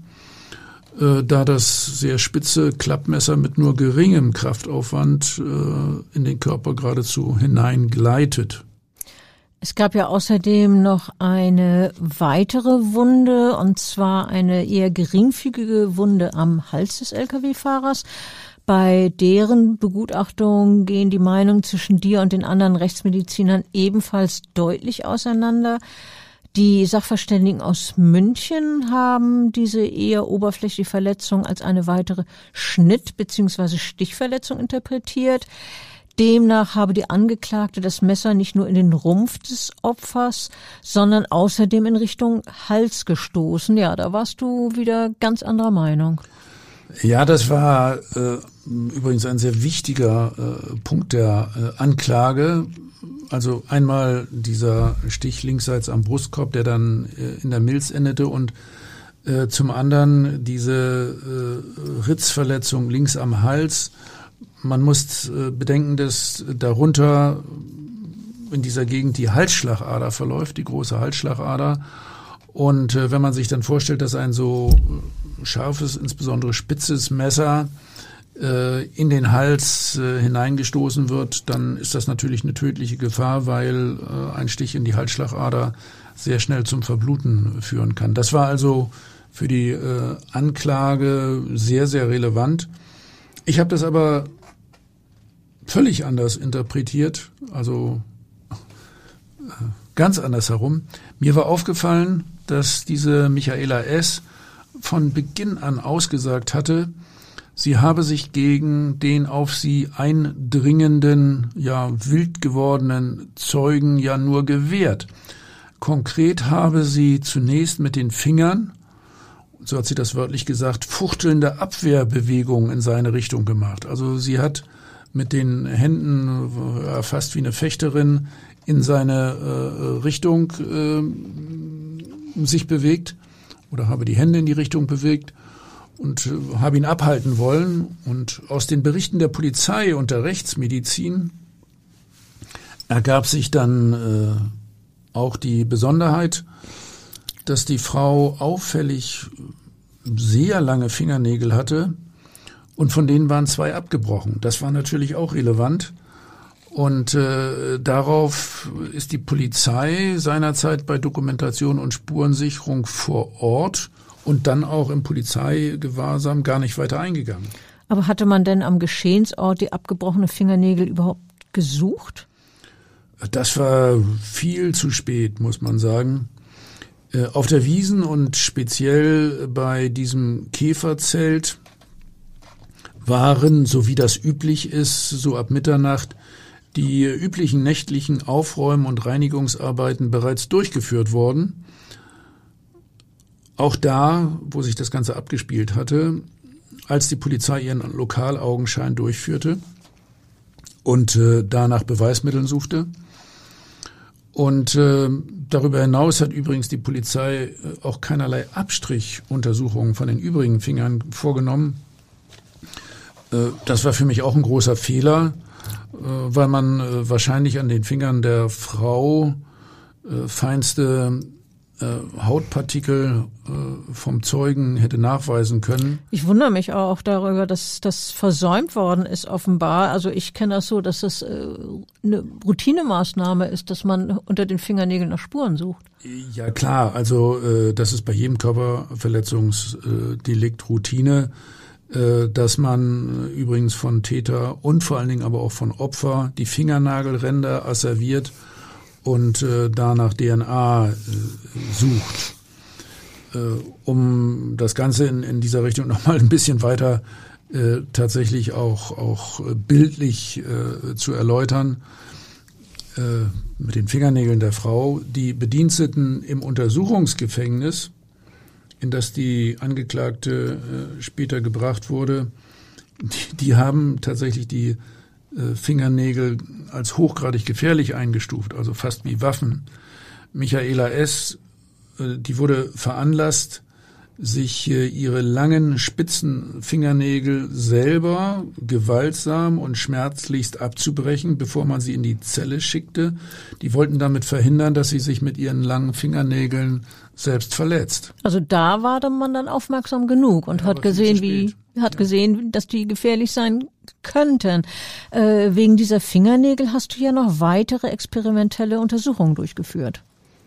äh, da das sehr spitze Klappmesser mit nur geringem Kraftaufwand äh, in den Körper geradezu hineingleitet. Es gab ja außerdem noch eine weitere Wunde, und zwar eine eher geringfügige Wunde am Hals des L K W-Fahrers. Bei deren Begutachtung gehen die Meinungen zwischen dir und den anderen Rechtsmedizinern ebenfalls deutlich auseinander. Die Sachverständigen aus München haben diese eher oberflächliche Verletzung als eine weitere Schnitt- bzw. Stichverletzung interpretiert. Demnach habe die Angeklagte das Messer nicht nur in den Rumpf des Opfers, sondern außerdem in Richtung Hals gestoßen. Ja, da warst du wieder ganz anderer Meinung. Ja, das war äh, übrigens ein sehr wichtiger äh, Punkt der äh, Anklage. Also einmal dieser Stich linksseits am Brustkorb, der dann äh, in der Milz endete, und äh, zum anderen diese äh, Ritzverletzung links am Hals. Man muss äh, bedenken, dass darunter in dieser Gegend die Halsschlagader verläuft, die große Halsschlagader. Und äh, wenn man sich dann vorstellt, dass ein so scharfes, insbesondere spitzes Messer äh, in den Hals äh, hineingestoßen wird, dann ist das natürlich eine tödliche Gefahr, weil äh, ein Stich in die Halsschlagader sehr schnell zum Verbluten führen kann. Das war also für die äh, Anklage sehr, sehr relevant. Ich habe das aber völlig anders interpretiert, also äh, ganz anders herum. Mir war aufgefallen, dass diese Michaela S. von Beginn an ausgesagt hatte, sie habe sich gegen den auf sie eindringenden, ja wild gewordenen Zeugen ja nur gewehrt. Konkret habe sie zunächst mit den Fingern, so hat sie das wörtlich gesagt, fuchtelnde Abwehrbewegungen in seine Richtung gemacht. Also sie hat mit den Händen, ja, fast wie eine Fechterin, in seine äh, Richtung äh, sich bewegt oder habe die Hände in die Richtung bewegt und äh, habe ihn abhalten wollen. Und aus den Berichten der Polizei und der Rechtsmedizin ergab sich dann äh, auch die Besonderheit, dass die Frau auffällig sehr lange Fingernägel hatte und von denen waren zwei abgebrochen. Das war natürlich auch relevant. Und äh, darauf ist die Polizei seinerzeit bei Dokumentation und Spurensicherung vor Ort und dann auch im Polizeigewahrsam gar nicht weiter eingegangen. Aber hatte man denn am Geschehensort die abgebrochenen Fingernägel überhaupt gesucht? Das war viel zu spät, muss man sagen. Äh, auf der Wiesn und speziell bei diesem Käferzelt waren, so wie das üblich ist, so ab Mitternacht, die üblichen nächtlichen Aufräumen- und Reinigungsarbeiten bereits durchgeführt worden. Auch da, wo sich das Ganze abgespielt hatte, als die Polizei ihren Lokalaugenschein durchführte und äh, danach Beweismitteln suchte. Und äh, darüber hinaus hat übrigens die Polizei äh, auch keinerlei Abstrichuntersuchungen von den übrigen Fingern vorgenommen. Äh, das war für mich auch ein großer Fehler, äh, weil man äh, wahrscheinlich an den Fingern der Frau äh, feinste äh, Hautpartikel äh, vom Zeugen hätte nachweisen können. Ich wundere mich auch darüber, dass das versäumt worden ist offenbar. Also ich kenne das so, dass das äh, eine Routinemaßnahme ist, dass man unter den Fingernägeln nach Spuren sucht. Ja klar, also äh, das ist bei jedem Körperverletzungsdelikt Routine, äh, dass man äh, übrigens von Täter und vor allen Dingen aber auch von Opfer die Fingernagelränder asserviert und äh, danach D N A äh, sucht. Äh, um das Ganze in, in dieser Richtung nochmal ein bisschen weiter äh, tatsächlich auch, auch äh, bildlich äh, zu erläutern, äh, mit den Fingernägeln der Frau. Die Bediensteten im Untersuchungsgefängnis, in das die Angeklagte äh, später gebracht wurde, die, die haben tatsächlich die Fingernägel als hochgradig gefährlich eingestuft, also fast wie Waffen. Michaela S., die wurde veranlasst, sich ihre langen, spitzen Fingernägel selber gewaltsam und schmerzlichst abzubrechen, bevor man sie in die Zelle schickte. Die wollten damit verhindern, dass sie sich mit ihren langen Fingernägeln selbst verletzt. Also da war man dann aufmerksam genug und ja, hat gesehen, wie hat ja. gesehen, dass die gefährlich sein könnten. Äh, wegen dieser Fingernägel hast du ja noch weitere experimentelle Untersuchungen durchgeführt.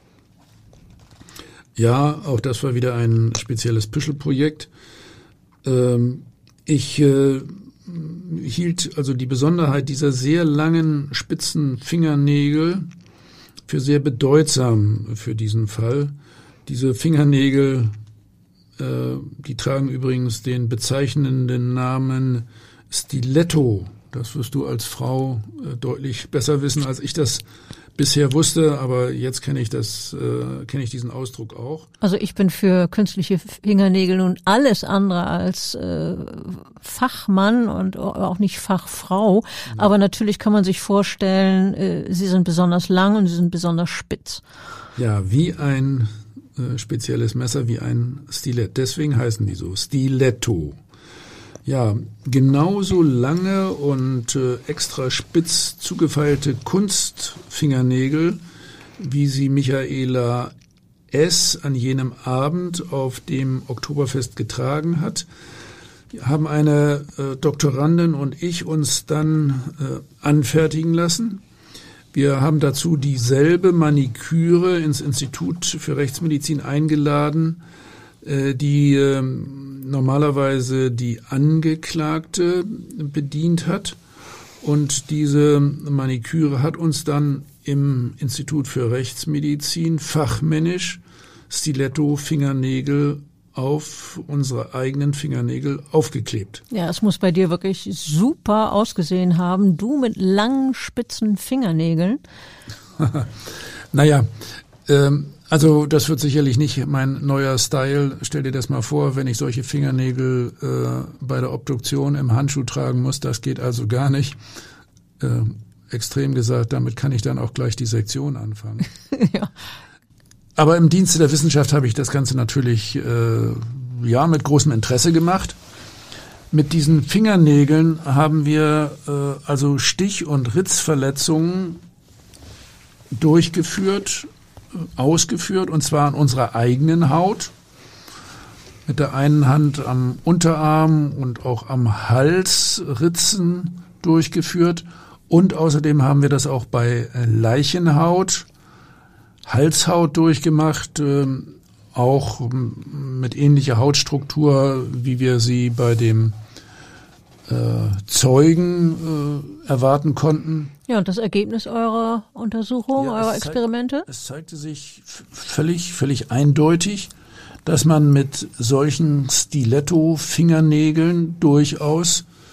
Ja, auch das war wieder ein spezielles Püschelprojekt. Ähm, ich äh, hielt also die Besonderheit dieser sehr langen, spitzen Fingernägel für sehr bedeutsam für diesen Fall. Diese Fingernägel, äh, die tragen übrigens den bezeichnenden Namen Stiletto. Das wirst du als Frau äh, deutlich besser wissen, als ich das bisher wusste, aber jetzt kenne ich das, äh, kenne ich diesen Ausdruck auch. Also ich bin für künstliche Fingernägel nun alles andere als äh, Fachmann und auch nicht Fachfrau. Mhm. Aber natürlich kann man sich vorstellen, äh, sie sind besonders lang und sie sind besonders spitz. Ja, wie ein äh, spezielles Messer, wie ein Stilett. Deswegen heißen die so, Stiletto. Ja, genauso lange und äh, extra spitz zugefeilte Kunstfingernägel, wie sie Michaela S. an jenem Abend auf dem Oktoberfest getragen hat, haben eine äh, Doktorandin und ich uns dann äh, anfertigen lassen. Wir haben dazu dieselbe Maniküre ins Institut für Rechtsmedizin eingeladen, äh, die äh, normalerweise die Angeklagte bedient hat. Und diese Maniküre hat uns dann im Institut für Rechtsmedizin fachmännisch Stiletto-Fingernägel auf unsere eigenen Fingernägel aufgeklebt. Ja, es muss bei dir wirklich super ausgesehen haben. Du mit langen, spitzen Fingernägeln. Naja, ähm, also das wird sicherlich nicht mein neuer Style. Stell dir das mal vor, wenn ich solche Fingernägel äh, bei der Obduktion im Handschuh tragen muss. Das geht also gar nicht. Äh, extrem gesagt, damit kann ich dann auch gleich die Sektion anfangen. Ja. Aber im Dienste der Wissenschaft habe ich das Ganze natürlich äh, ja mit großem Interesse gemacht. Mit diesen Fingernägeln haben wir äh, also Stich- und Ritzverletzungen durchgeführt, ausgeführt, und zwar an unserer eigenen Haut, mit der einen Hand am Unterarm und auch am Hals Ritzen durchgeführt, und außerdem haben wir das auch bei Leichenhaut, Halshaut durchgemacht, äh, auch mit ähnlicher Hautstruktur, wie wir sie bei dem äh, Zeugen äh, erwarten konnten. Ja, und das Ergebnis eurer Untersuchung, ja, eurer Experimente? Zeig, es zeigte sich völlig, völlig eindeutig, dass man mit solchen Stiletto-Fingernägeln durchaus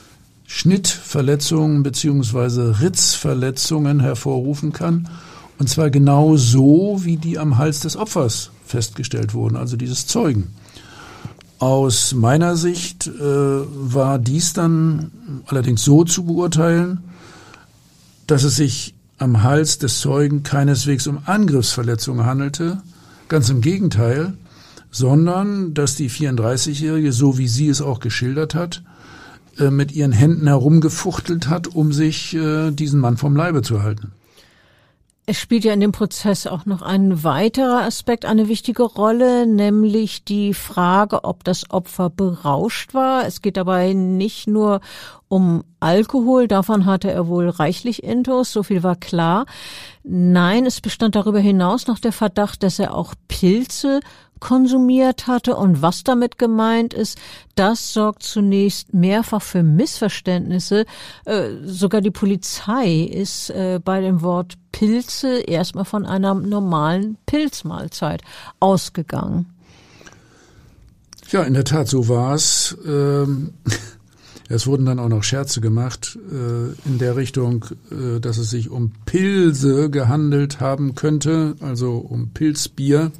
Schnittverletzungen beziehungsweise Ritzverletzungen hervorrufen kann. Und zwar genau so, wie die am Hals des Opfers festgestellt wurden, also dieses Zeugen. Aus meiner Sicht äh, war dies dann allerdings so zu beurteilen, dass es sich am Hals des Zeugen keineswegs um Angriffsverletzungen handelte, ganz im Gegenteil, sondern dass die vierunddreißigjährige, so wie sie es auch geschildert hat, äh, mit ihren Händen herumgefuchtelt hat, um sich äh, diesen Mann vom Leibe zu halten. Es spielt ja in dem Prozess auch noch ein weiterer Aspekt eine wichtige Rolle, nämlich die Frage, ob das Opfer berauscht war. Es geht dabei nicht nur um Alkohol, davon hatte er wohl reichlich Intus, so viel war klar. Nein, es bestand darüber hinaus noch der Verdacht, dass er auch Pilze konsumiert hatte, und was damit gemeint ist, das sorgt zunächst mehrfach für Missverständnisse. Äh, sogar die Polizei ist äh, bei dem Wort Pilze erstmal von einer normalen Pilzmahlzeit ausgegangen. Ja, in der Tat, so war es. Ähm, es wurden dann auch noch Scherze gemacht äh, in der Richtung, äh, dass es sich um Pilse gehandelt haben könnte, also um Pilzbier.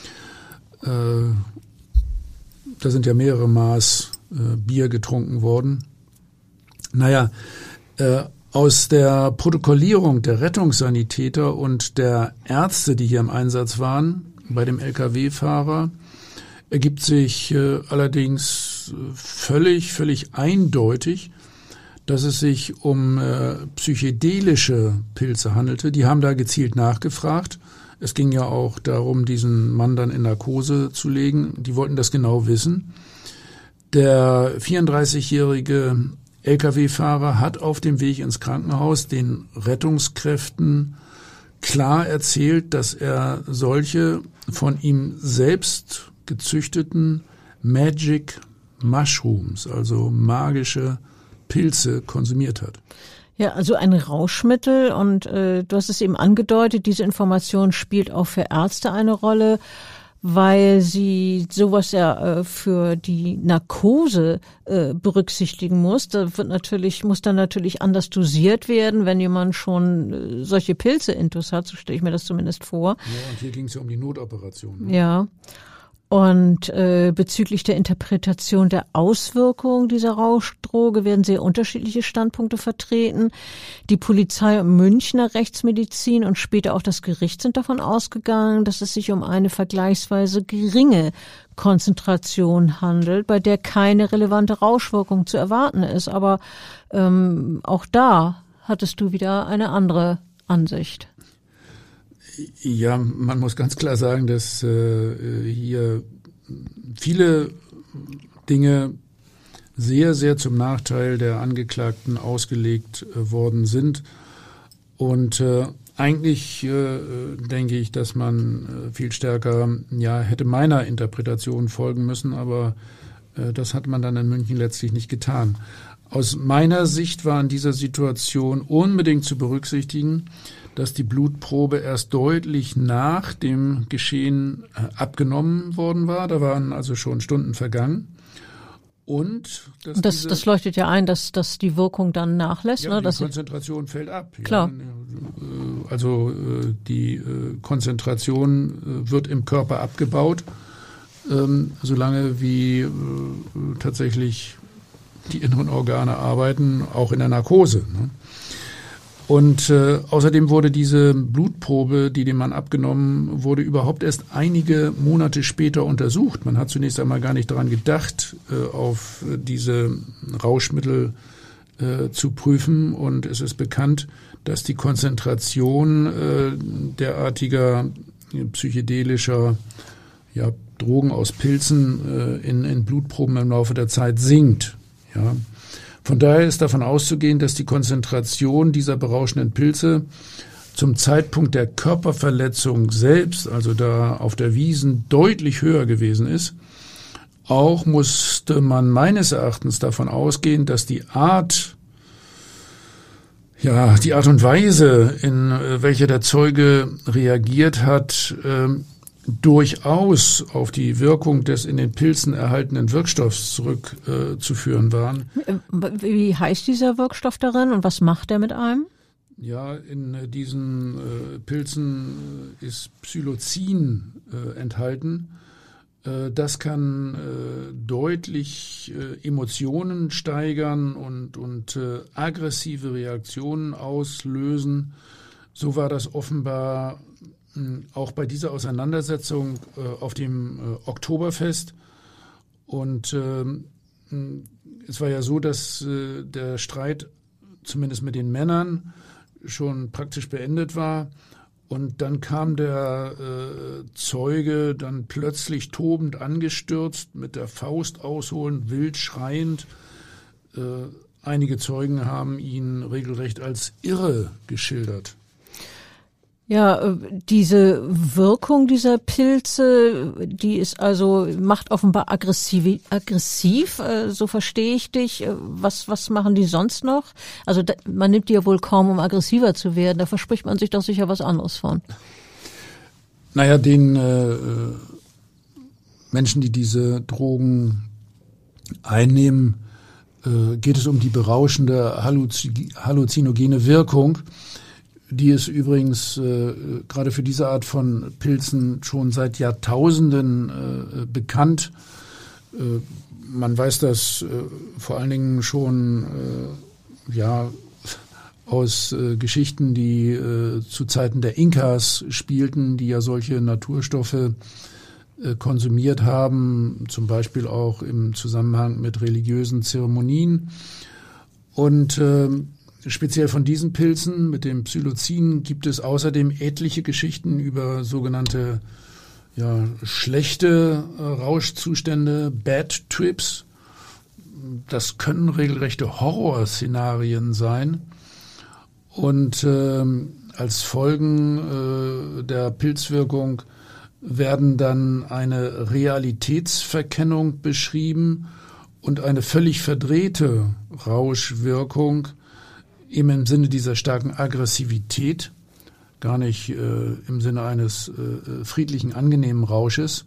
Da sind ja mehrere Maß äh, Bier getrunken worden. Naja, äh, aus der Protokollierung der Rettungssanitäter und der Ärzte, die hier im Einsatz waren, bei dem L K W-Fahrer, ergibt sich äh, allerdings völlig, völlig eindeutig, dass es sich um äh, psychedelische Pilze handelte. Die haben da gezielt nachgefragt. Es ging ja auch darum, diesen Mann dann in Narkose zu legen. Die wollten das genau wissen. Der vierunddreißigjährige L K W-Fahrer hat auf dem Weg ins Krankenhaus den Rettungskräften klar erzählt, dass er solche von ihm selbst gezüchteten Magic Mushrooms, also magische Pilze, konsumiert hat. Ja, also ein Rauschmittel, und äh, du hast es eben angedeutet, diese Information spielt auch für Ärzte eine Rolle, weil sie sowas ja äh, für die Narkose äh, berücksichtigen muss. Da wird natürlich, muss dann natürlich anders dosiert werden, wenn jemand schon äh, solche Pilze intus hat, so stelle ich mir das zumindest vor. Ja, und hier ging es ja um die Notoperation. Ne? Ja. Und äh, bezüglich der Interpretation der Auswirkungen dieser Rauschdroge werden sehr unterschiedliche Standpunkte vertreten. Die Polizei und Münchner Rechtsmedizin und später auch das Gericht sind davon ausgegangen, dass es sich um eine vergleichsweise geringe Konzentration handelt, bei der keine relevante Rauschwirkung zu erwarten ist. Aber ähm, auch da hattest du wieder eine andere Ansicht. Ja, man muss ganz klar sagen, dass äh, hier viele Dinge sehr, sehr zum Nachteil der Angeklagten ausgelegt äh, worden sind. Und äh, eigentlich äh, denke ich, dass man äh, viel stärker ja hätte meiner Interpretation folgen müssen, aber äh, das hat man dann in München letztlich nicht getan. Aus meiner Sicht war in dieser Situation unbedingt zu berücksichtigen, dass die Blutprobe erst deutlich nach dem Geschehen abgenommen worden war. Da waren also schon Stunden vergangen. Und dass das, diese, das leuchtet ja ein, dass, dass die Wirkung dann nachlässt. Ja, ne? die dass Konzentration fällt ab. Klar. Ja, also die Konzentration wird im Körper abgebaut, solange wie tatsächlich die inneren Organe arbeiten, auch in der Narkose. Ne? Und äh, außerdem wurde diese Blutprobe, die dem Mann abgenommen wurde, überhaupt erst einige Monate später untersucht. Man hat zunächst einmal gar nicht daran gedacht, äh, auf diese Rauschmittel äh, zu prüfen. Und es ist bekannt, dass die Konzentration äh, derartiger psychedelischer ja, Drogen aus Pilzen äh, in, in Blutproben im Laufe der Zeit sinkt. Ja. Von daher ist davon auszugehen, dass die Konzentration dieser berauschenden Pilze zum Zeitpunkt der Körperverletzung selbst, also da auf der Wiesn, deutlich höher gewesen ist. Auch musste man meines Erachtens davon ausgehen, dass die Art, ja, die Art und Weise, in welcher der Zeuge reagiert hat, durchaus auf die Wirkung des in den Pilzen erhaltenen Wirkstoffs zurückzuführen äh, waren. Wie heißt dieser Wirkstoff darin und was macht er mit einem? Ja, in äh, diesen äh, Pilzen äh, ist Psilocin äh, enthalten. Äh, das kann äh, deutlich äh, Emotionen steigern und, und äh, aggressive Reaktionen auslösen. So war das offenbar auch bei dieser Auseinandersetzung äh, auf dem äh, Oktoberfest. Und äh, es war ja so, dass äh, der Streit zumindest mit den Männern schon praktisch beendet war. Und dann kam der äh, Zeuge dann plötzlich tobend angestürzt, mit der Faust ausholend, wild schreiend. Äh, einige Zeugen haben ihn regelrecht als irre geschildert. Ja, diese Wirkung dieser Pilze, die ist also, macht offenbar aggressiv, aggressiv, so verstehe ich dich. Was, was machen die sonst noch? Also man nimmt die ja wohl kaum, um aggressiver zu werden. Da verspricht man sich doch sicher was anderes von. Naja, den äh, Menschen, die diese Drogen einnehmen, äh, geht es um die berauschende Halluz- halluzinogene Wirkung, die ist übrigens äh, gerade für diese Art von Pilzen schon seit Jahrtausenden äh, bekannt. Äh, man weiß das äh, vor allen Dingen schon äh, ja aus äh, Geschichten, die äh, zu Zeiten der Inkas spielten, die ja solche Naturstoffe äh, konsumiert haben, zum Beispiel auch im Zusammenhang mit religiösen Zeremonien. Und äh, speziell von diesen Pilzen mit dem Psilocin gibt es außerdem etliche Geschichten über sogenannte ja, schlechte äh, Rauschzustände, Bad Trips. Das können regelrechte Horrorszenarien sein. Und äh, als Folgen äh, der Pilzwirkung werden dann eine Realitätsverkennung beschrieben und eine völlig verdrehte Rauschwirkung, eben im Sinne dieser starken Aggressivität, gar nicht äh, im Sinne eines äh, friedlichen, angenehmen Rausches.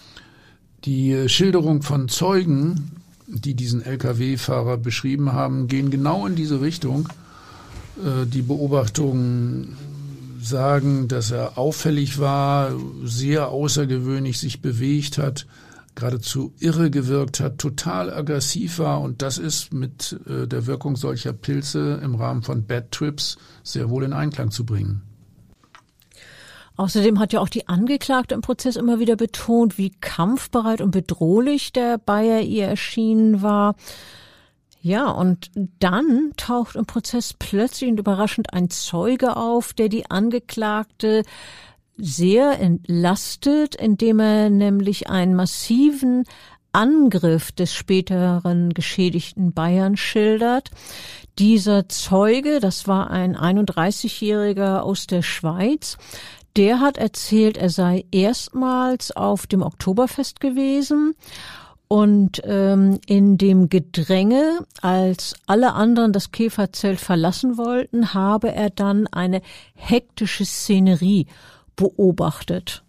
Die äh, Schilderung von Zeugen, die diesen L K W-Fahrer beschrieben haben, gehen genau in diese Richtung. Äh, die Beobachtungen sagen, dass er auffällig war, sehr außergewöhnlich sich bewegt hat, geradezu irre gewirkt hat, total aggressiv war, und das ist mit äh, der Wirkung solcher Pilze im Rahmen von Bad Trips sehr wohl in Einklang zu bringen. Außerdem hat ja auch die Angeklagte im Prozess immer wieder betont, wie kampfbereit und bedrohlich der Bayer ihr erschienen war. Ja, und dann taucht im Prozess plötzlich und überraschend ein Zeuge auf, der die Angeklagte sehr entlastet, indem er nämlich einen massiven Angriff des späteren geschädigten Bayern schildert. Dieser Zeuge, das war ein einunddreißigjähriger aus der Schweiz, der hat erzählt, er sei erstmals auf dem Oktoberfest gewesen und ähm, in dem Gedränge, als alle anderen das Käferzelt verlassen wollten, habe er dann eine hektische Szenerie beobachtet.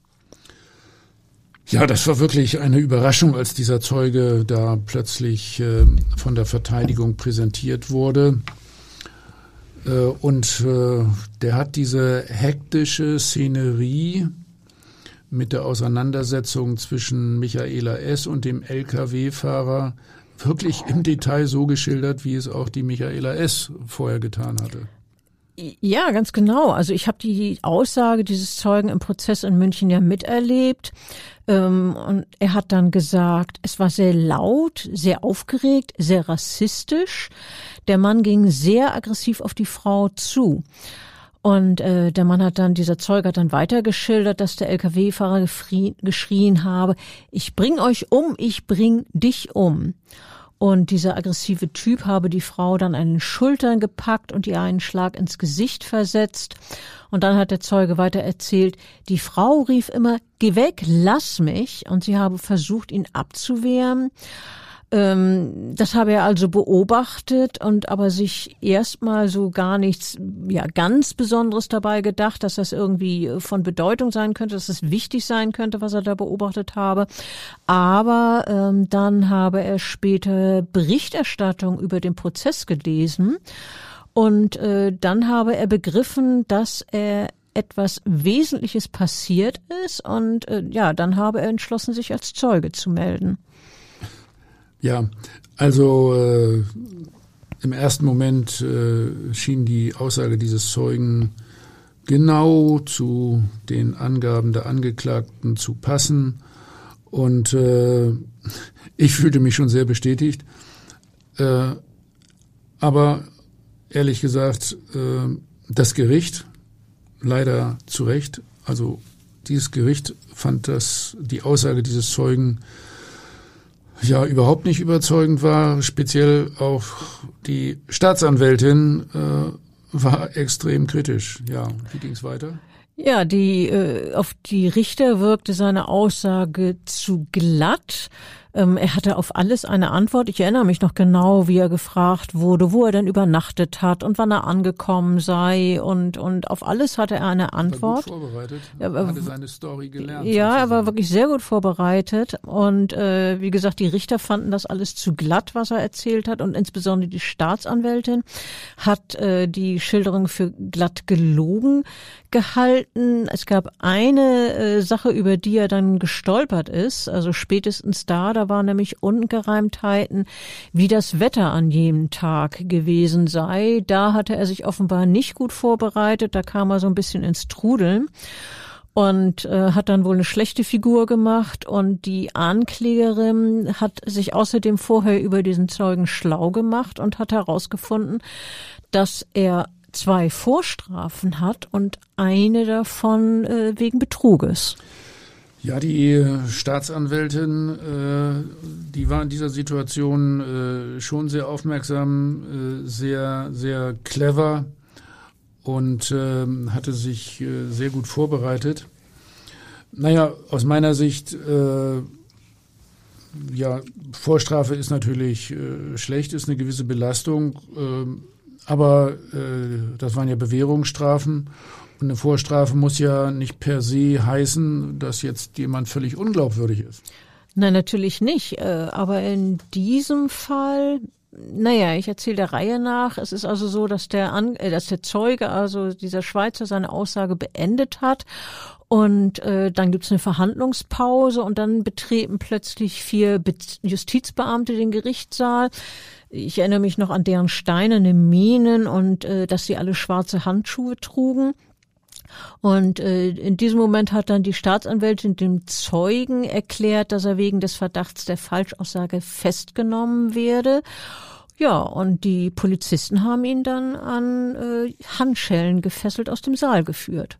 Ja, das war wirklich eine Überraschung, als dieser Zeuge da plötzlich äh, von der Verteidigung präsentiert wurde. Äh, und äh, der hat diese hektische Szenerie mit der Auseinandersetzung zwischen Michaela S. und dem L K W-Fahrer wirklich im Detail so geschildert, wie es auch die Michaela S. vorher getan hatte. Ja, ganz genau. Also ich habe die Aussage dieses Zeugen im Prozess in München ja miterlebt. Ähm, und er hat dann gesagt, es war sehr laut, sehr aufgeregt, sehr rassistisch. Der Mann ging sehr aggressiv auf die Frau zu. Und äh, der Mann hat dann, dieser Zeuge hat dann weiter geschildert, dass der L K W-Fahrer geschrien habe, ich bring euch um, ich bring dich um. Und dieser aggressive Typ habe die Frau dann an den Schultern gepackt und ihr einen Schlag ins Gesicht versetzt. Und dann hat der Zeuge weiter erzählt, die Frau rief immer, geh weg, lass mich. Und sie habe versucht, ihn abzuwehren. Ähm, das habe er also beobachtet und aber sich erstmal so gar nichts, ja, ganz Besonderes dabei gedacht, dass das irgendwie von Bedeutung sein könnte, dass es wichtig sein könnte, was er da beobachtet habe. Aber ähm, dann habe er später Berichterstattung über den Prozess gelesen und äh, dann habe er begriffen, dass er etwas Wesentliches passiert ist und äh, ja, dann habe er entschlossen, sich als Zeuge zu melden. Ja, also äh, im ersten Moment äh, schien die Aussage dieses Zeugen genau zu den Angaben der Angeklagten zu passen und äh, ich fühlte mich schon sehr bestätigt. Äh, aber ehrlich gesagt, äh, das Gericht, leider zu Recht, also dieses Gericht fand, dass die Aussage dieses Zeugen ja überhaupt nicht überzeugend war. Speziell auch die Staatsanwältin äh, war extrem kritisch. Ja, wie ging's weiter? Ja, die äh, auf die Richter wirkte seine Aussage zu glatt. Ähm, er hatte auf alles eine Antwort. Ich erinnere mich noch genau, wie er gefragt wurde, wo er denn übernachtet hat und wann er angekommen sei und und auf alles hatte er eine Antwort. Er war gut vorbereitet. Er war, hatte seine Story gelernt. Ja, sozusagen. Er war wirklich sehr gut vorbereitet und äh, wie gesagt, die Richter fanden das alles zu glatt, was er erzählt hat und insbesondere die Staatsanwältin hat äh, die Schilderung für glatt gelogen gehalten. Es gab eine äh, Sache, über die er dann gestolpert ist, also spätestens da, da waren nämlich Ungereimtheiten, wie das Wetter an jenem Tag gewesen sei. Da hatte er sich offenbar nicht gut vorbereitet, da kam er so ein bisschen ins Trudeln und äh, hat dann wohl eine schlechte Figur gemacht und die Anklägerin hat sich außerdem vorher über diesen Zeugen schlau gemacht und hat herausgefunden, dass er zwei Vorstrafen hat und eine davon äh, wegen Betruges. Ja, die Staatsanwältin, äh, die war in dieser Situation äh, schon sehr aufmerksam, äh, sehr, sehr clever und äh, hatte sich äh, sehr gut vorbereitet. Naja, aus meiner Sicht, äh, ja, Vorstrafe ist natürlich äh, schlecht, ist eine gewisse Belastung, äh, aber äh, das waren ja Bewährungsstrafen. Und eine Vorstrafe muss ja nicht per se heißen, dass jetzt jemand völlig unglaubwürdig ist. Nein, natürlich nicht. Aber in diesem Fall, naja, ich erzähle der Reihe nach. Es ist also so, dass der, An- dass der Zeuge, also dieser Schweizer, seine Aussage beendet hat. Und äh, dann gibt's eine Verhandlungspause und dann betreten plötzlich vier Be- Justizbeamte den Gerichtssaal. Ich erinnere mich noch an deren steinerne Mienen und äh, dass sie alle schwarze Handschuhe trugen. Und äh, in diesem Moment hat dann die Staatsanwältin dem Zeugen erklärt, dass er wegen des Verdachts der Falschaussage festgenommen werde. Ja, und die Polizisten haben ihn dann an äh, Handschellen gefesselt aus dem Saal geführt.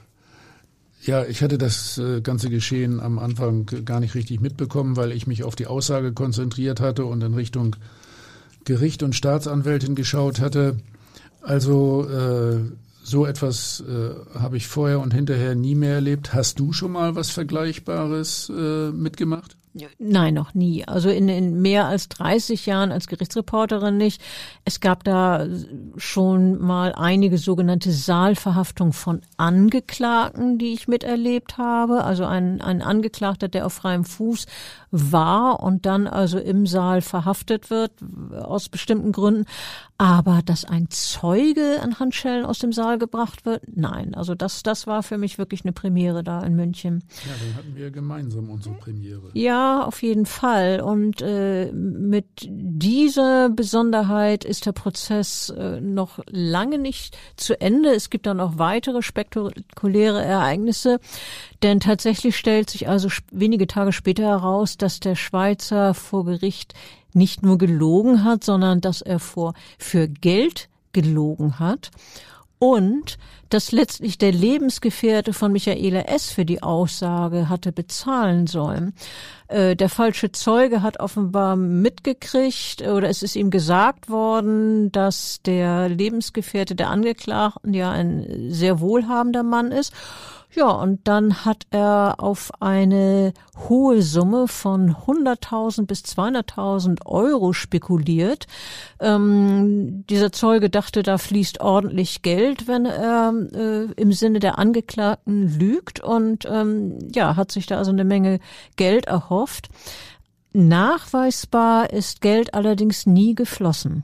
Ja, ich hatte das äh, ganze Geschehen am Anfang gar nicht richtig mitbekommen, weil ich mich auf die Aussage konzentriert hatte und in Richtung Gericht und Staatsanwältin geschaut hatte. Also äh, so etwas äh, habe ich vorher und hinterher nie mehr erlebt. Hast du schon mal was Vergleichbares äh, mitgemacht? Nein, noch nie. Also in, in mehr als dreißig Jahren als Gerichtsreporterin nicht. Es gab da schon mal einige sogenannte Saalverhaftungen von Angeklagten, die ich miterlebt habe. Also ein, ein Angeklagter, der auf freiem Fuß war und dann also im Saal verhaftet wird, aus bestimmten Gründen. Aber dass ein Zeuge an Handschellen aus dem Saal gebracht wird, nein. Also das, das war für mich wirklich eine Premiere da in München. Ja, dann hatten wir gemeinsam unsere Premiere. Ja, auf jeden Fall. Und äh, mit dieser Besonderheit ist der Prozess äh, noch lange nicht zu Ende. Es gibt dann auch weitere spektakuläre Ereignisse. Denn tatsächlich stellt sich also wenige Tage später heraus, dass der Schweizer vor Gericht nicht nur gelogen hat, sondern dass er vor für Geld gelogen hat und dass letztlich der Lebensgefährte von Michaela S. für die Aussage hatte bezahlen sollen. Äh, der falsche Zeuge hat offenbar mitgekriegt oder es ist ihm gesagt worden, dass der Lebensgefährte der Angeklagten ja ein sehr wohlhabender Mann ist. Ja, und dann hat er auf eine hohe Summe von hunderttausend bis zweihunderttausend Euro spekuliert. Ähm, dieser Zeuge dachte, da fließt ordentlich Geld, wenn er äh, im Sinne der Angeklagten lügt, und ähm, ja, hat sich da also eine Menge Geld erhofft. Nachweisbar ist Geld allerdings nie geflossen.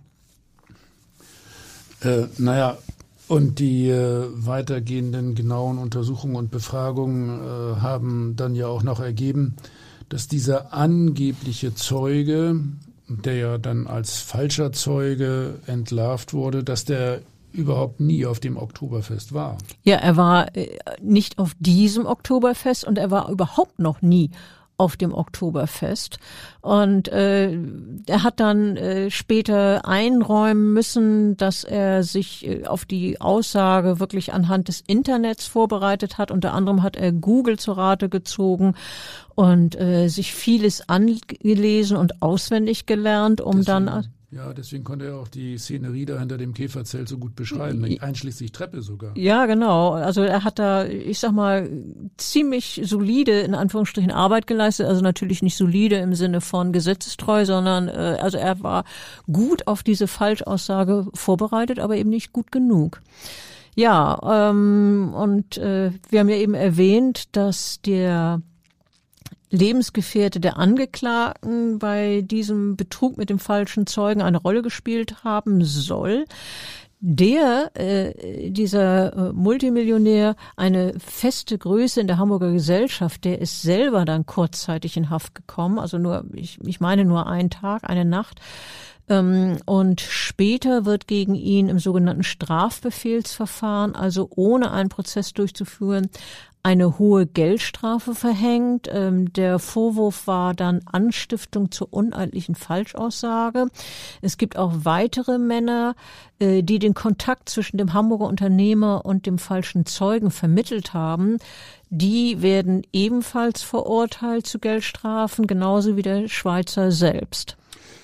Äh, naja, und die äh, weitergehenden genauen Untersuchungen und Befragungen äh, haben dann ja auch noch ergeben, dass dieser angebliche Zeuge, der ja dann als falscher Zeuge entlarvt wurde, dass der überhaupt nie auf dem Oktoberfest war. Ja, er war äh, nicht auf diesem Oktoberfest und er war überhaupt noch nie auf dem Oktoberfest. Und äh, er hat dann äh, später einräumen müssen, dass er sich äh, auf die Aussage wirklich anhand des Internets vorbereitet hat. Unter anderem hat er Google zur Rate gezogen und äh, sich vieles angelesen und auswendig gelernt, um deswegen, dann... Ja, deswegen konnte er auch die Szenerie da hinter dem Käferzelt so gut beschreiben, einschließlich Treppe sogar. Ja, genau. Also er hat da, ich sag mal, ziemlich solide, in Anführungsstrichen, Arbeit geleistet. Also natürlich nicht solide im Sinne von gesetzestreu, sondern äh, also er war gut auf diese Falschaussage vorbereitet, aber eben nicht gut genug. Ja, ähm, und äh, wir haben ja eben erwähnt, dass der Lebensgefährte der Angeklagten bei diesem Betrug mit dem falschen Zeugen eine Rolle gespielt haben soll. Der, äh, dieser äh, Multimillionär, eine feste Größe in der Hamburger Gesellschaft, der ist selber dann kurzzeitig in Haft gekommen, also nur, ich, ich meine nur einen Tag, eine Nacht. Ähm, und später wird gegen ihn im sogenannten Strafbefehlsverfahren, also ohne einen Prozess durchzuführen, eine hohe Geldstrafe verhängt. Ähm, der Vorwurf war dann Anstiftung zur uneidlichen Falschaussage. Es gibt auch weitere Männer, äh, die den Kontakt zwischen dem Hamburger Unternehmer und dem falschen Zeugen vermittelt haben. Die werden ebenfalls verurteilt zu Geldstrafen, genauso wie der Schweizer selbst.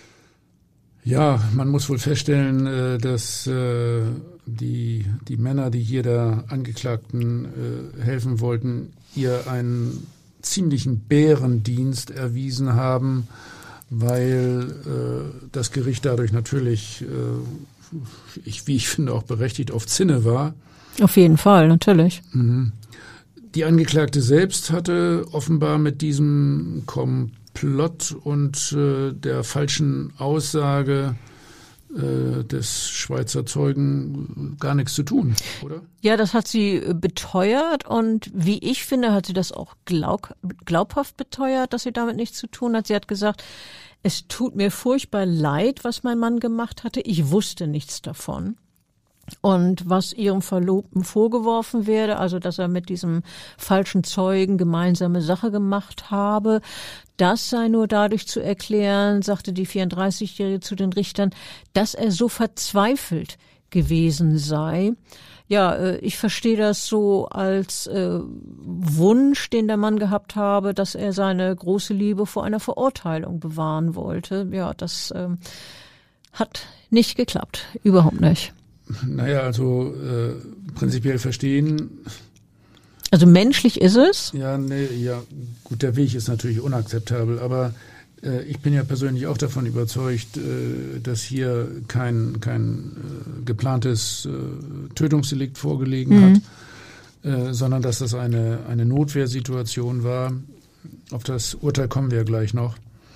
Ja, man muss wohl feststellen, dass die, die Männer, die hier der Angeklagten helfen wollten, ihr einen ziemlichen Bärendienst erwiesen haben, weil das Gericht dadurch natürlich, ich, wie ich finde, auch berechtigt auf Zinne war. Auf jeden Fall, natürlich. Mhm. Die Angeklagte selbst hatte offenbar mit diesem Komplott und äh, der falschen Aussage äh, des Schweizer Zeugen gar nichts zu tun, oder? Ja, das hat sie beteuert und wie ich finde, hat sie das auch glaub, glaubhaft beteuert, dass sie damit nichts zu tun hat. Sie hat gesagt, es tut mir furchtbar leid, was mein Mann gemacht hatte. Ich wusste nichts davon. Und was ihrem Verlobten vorgeworfen werde, also dass er mit diesem falschen Zeugen gemeinsame Sache gemacht habe, das sei nur dadurch zu erklären, sagte die vierunddreißigjährige zu den Richtern, dass er so verzweifelt gewesen sei. Ja, ich verstehe das so als äh, Wunsch, den der Mann gehabt habe, dass er seine große Liebe vor einer Verurteilung bewahren wollte. Ja, das äh, hat nicht geklappt, überhaupt nicht. Naja, also äh, prinzipiell verstehen. Also menschlich ist es? Ja, nee, ja, gut, der Weg ist natürlich unakzeptabel, aber äh, ich bin ja persönlich auch davon überzeugt, äh, dass hier kein, kein äh, geplantes äh, Tötungsdelikt vorgelegen mhm. hat, äh, sondern dass das eine, eine Notwehrsituation war. Auf das Urteil kommen wir gleich noch.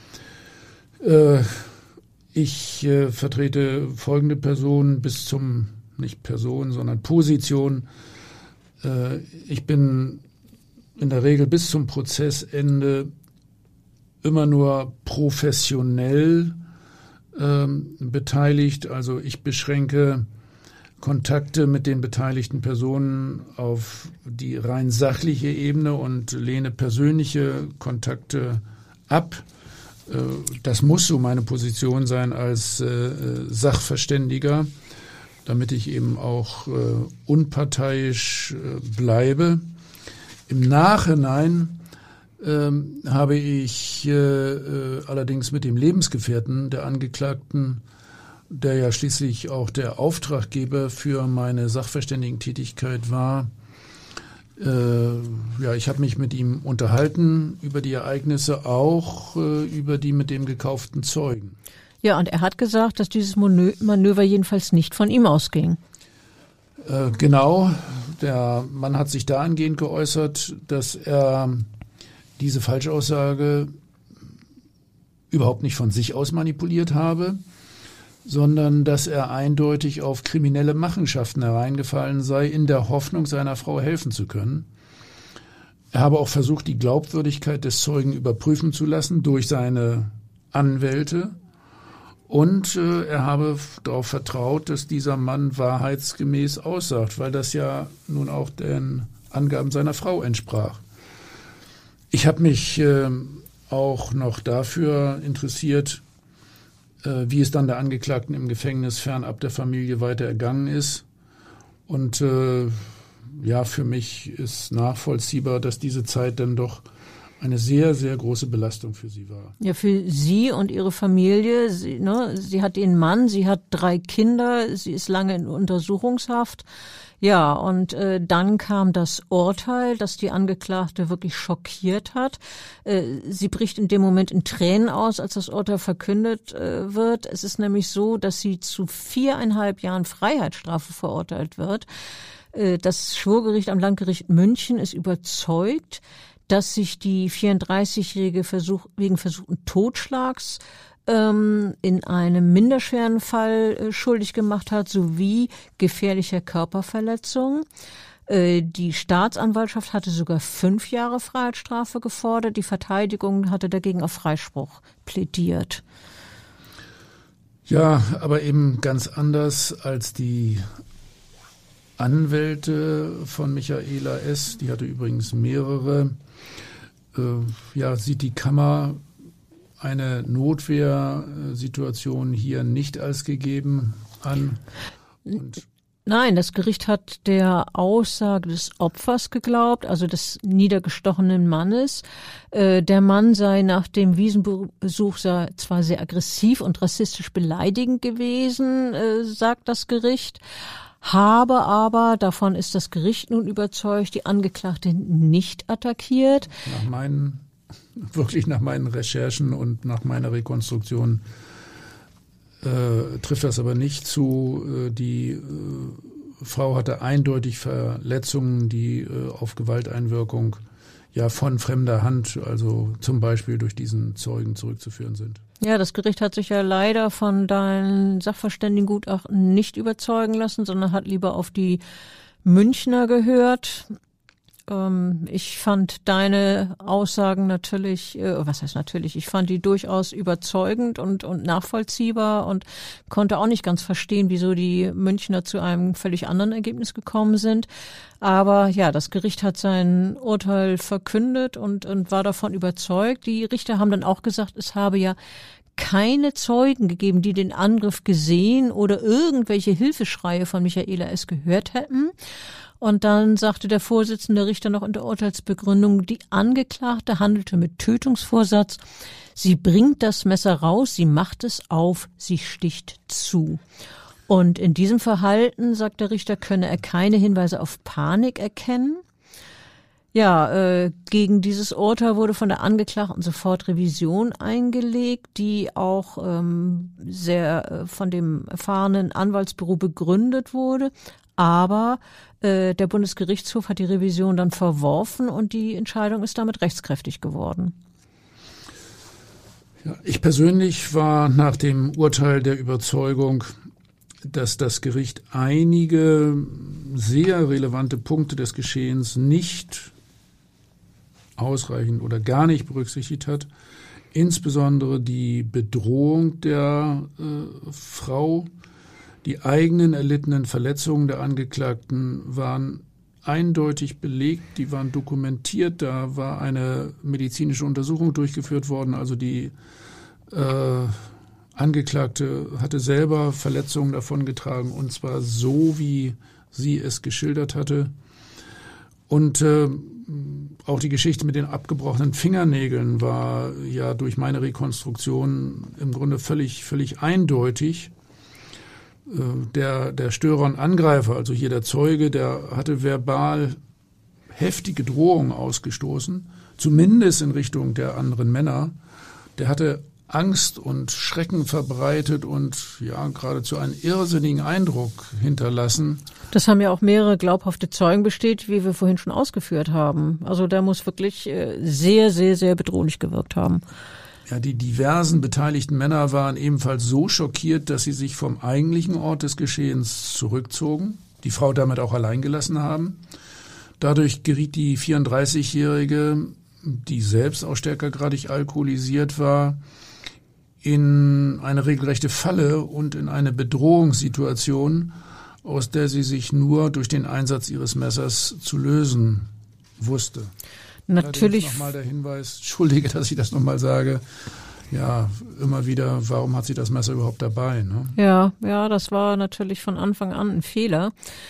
Äh, Ich äh, vertrete folgende Person bis zum, nicht Person, sondern Position. Äh, ich bin in der Regel bis zum Prozessende immer nur professionell äh, beteiligt. Also ich beschränke Kontakte mit den beteiligten Personen auf die rein sachliche Ebene und lehne persönliche Kontakte ab. Das muss so meine Position sein als äh, Sachverständiger, damit ich eben auch äh, unparteiisch äh, bleibe. Im Nachhinein äh, habe ich äh, äh, allerdings mit dem Lebensgefährten der Angeklagten, der ja schließlich auch der Auftraggeber für meine Sachverständigentätigkeit war, Äh, ja, ich habe mich mit ihm unterhalten über die Ereignisse, auch äh, über die mit dem gekauften Zeugen. Ja, und er hat gesagt, dass dieses Manöver jedenfalls nicht von ihm ausging. Äh, genau, der Mann hat sich dahingehend geäußert, dass er diese Falschaussage überhaupt nicht von sich aus manipuliert habe, sondern dass er eindeutig auf kriminelle Machenschaften hereingefallen sei, in der Hoffnung, seiner Frau helfen zu können. Er habe auch versucht, die Glaubwürdigkeit des Zeugen überprüfen zu lassen durch seine Anwälte. Und äh, er habe darauf vertraut, dass dieser Mann wahrheitsgemäß aussagt, weil das ja nun auch den Angaben seiner Frau entsprach. Ich habe mich äh, auch noch dafür interessiert, wie es dann der Angeklagten im Gefängnis fernab der Familie weiter ergangen ist. Und äh, ja, für mich ist nachvollziehbar, dass diese Zeit dann doch eine sehr, sehr große Belastung für sie war. Ja, für sie und ihre Familie. Sie, ne, sie hat den Mann, sie hat drei Kinder, sie ist lange in Untersuchungshaft. Ja, und äh, dann kam das Urteil, das die Angeklagte wirklich schockiert hat. Äh, sie bricht in dem Moment in Tränen aus, als das Urteil verkündet äh, wird. Es ist nämlich so, dass sie zu viereinhalb Jahren Freiheitsstrafe verurteilt wird. Äh, das Schwurgericht am Landgericht München ist überzeugt, dass sich die vierunddreißigjährige Versuch, wegen versuchten Totschlags ähm, in einem minderschweren Fall äh, schuldig gemacht hat, sowie gefährlicher Körperverletzung. Äh, die Staatsanwaltschaft hatte sogar fünf Jahre Freiheitsstrafe gefordert. Die Verteidigung hatte dagegen auf Freispruch plädiert. Ja, aber eben ganz anders als die Anwälte von Michaela S., die hatte übrigens mehrere, äh, ja, sieht die Kammer eine Notwehrsituation hier nicht als gegeben an. Und Nein, das Gericht hat der Aussage des Opfers geglaubt, also des niedergestochenen Mannes. Äh, der Mann sei nach dem Wiesenbesuch sei zwar sehr aggressiv und rassistisch beleidigend gewesen, äh, sagt das Gericht, habe aber, davon ist das Gericht nun überzeugt, die Angeklagte nicht attackiert. Nach meinen, wirklich nach meinen Recherchen und nach meiner Rekonstruktion äh, trifft das aber nicht zu. Äh, die äh, Frau hatte eindeutig Verletzungen, die äh, auf Gewalteinwirkung ja von fremder Hand, also zum Beispiel durch diesen Zeugen zurückzuführen sind. Ja, das Gericht hat sich ja leider von deinen Sachverständigengutachten nicht überzeugen lassen, sondern hat lieber auf die Münchner gehört. Ähm, ich fand deine Aussagen natürlich, äh, was heißt natürlich, ich fand die durchaus überzeugend und, und nachvollziehbar und konnte auch nicht ganz verstehen, wieso die Münchner zu einem völlig anderen Ergebnis gekommen sind. Aber ja, das Gericht hat sein Urteil verkündet und, und war davon überzeugt. Die Richter haben dann auch gesagt, es habe ja keine Zeugen gegeben, die den Angriff gesehen oder irgendwelche Hilfeschreie von Michaela S. gehört hätten. Und dann sagte der Vorsitzende Richter noch in der Urteilsbegründung, die Angeklagte handelte mit Tötungsvorsatz. Sie bringt das Messer raus, sie macht es auf, sie sticht zu. Und in diesem Verhalten, sagt der Richter, könne er keine Hinweise auf Panik erkennen. Ja, äh, gegen dieses Urteil wurde von der Angeklagten sofort Revision eingelegt, die auch ähm, sehr äh, von dem erfahrenen Anwaltsbüro begründet wurde. Aber äh, der Bundesgerichtshof hat die Revision dann verworfen und die Entscheidung ist damit rechtskräftig geworden. Ja, ich persönlich war nach dem Urteil der Überzeugung, dass das Gericht einige sehr relevante Punkte des Geschehens nicht ausreichend oder gar nicht berücksichtigt hat. Insbesondere die Bedrohung der äh, Frau. Die eigenen erlittenen Verletzungen der Angeklagten waren eindeutig belegt, die waren dokumentiert. Da war eine medizinische Untersuchung durchgeführt worden. Also die äh, Angeklagte hatte selber Verletzungen davongetragen, und zwar so, wie sie es geschildert hatte. Und äh, auch die Geschichte mit den abgebrochenen Fingernägeln war ja durch meine Rekonstruktion im Grunde völlig, völlig eindeutig. Der, der Störer und Angreifer, also hier der Zeuge, der hatte verbal heftige Drohungen ausgestoßen, zumindest in Richtung der anderen Männer. Der hatte Angst und Schrecken verbreitet und ja geradezu einen irrsinnigen Eindruck hinterlassen. Das haben ja auch mehrere glaubhafte Zeugen bestätigt, wie wir vorhin schon ausgeführt haben. Also der muss wirklich sehr, sehr, sehr bedrohlich gewirkt haben. Ja, die diversen beteiligten Männer waren ebenfalls so schockiert, dass sie sich vom eigentlichen Ort des Geschehens zurückzogen, die Frau damit auch allein gelassen haben. Dadurch geriet die vierunddreißigjährige, die selbst auch stärkergradig alkoholisiert war, in eine regelrechte Falle und in eine Bedrohungssituation, aus der sie sich nur durch den Einsatz ihres Messers zu lösen wusste. Natürlich. Nochmal der Hinweis, entschuldige, dass ich das nochmal sage, ja, immer wieder, warum hat sie das Messer überhaupt dabei? Ne? Ja, ja, das war natürlich von Anfang an ein Fehler.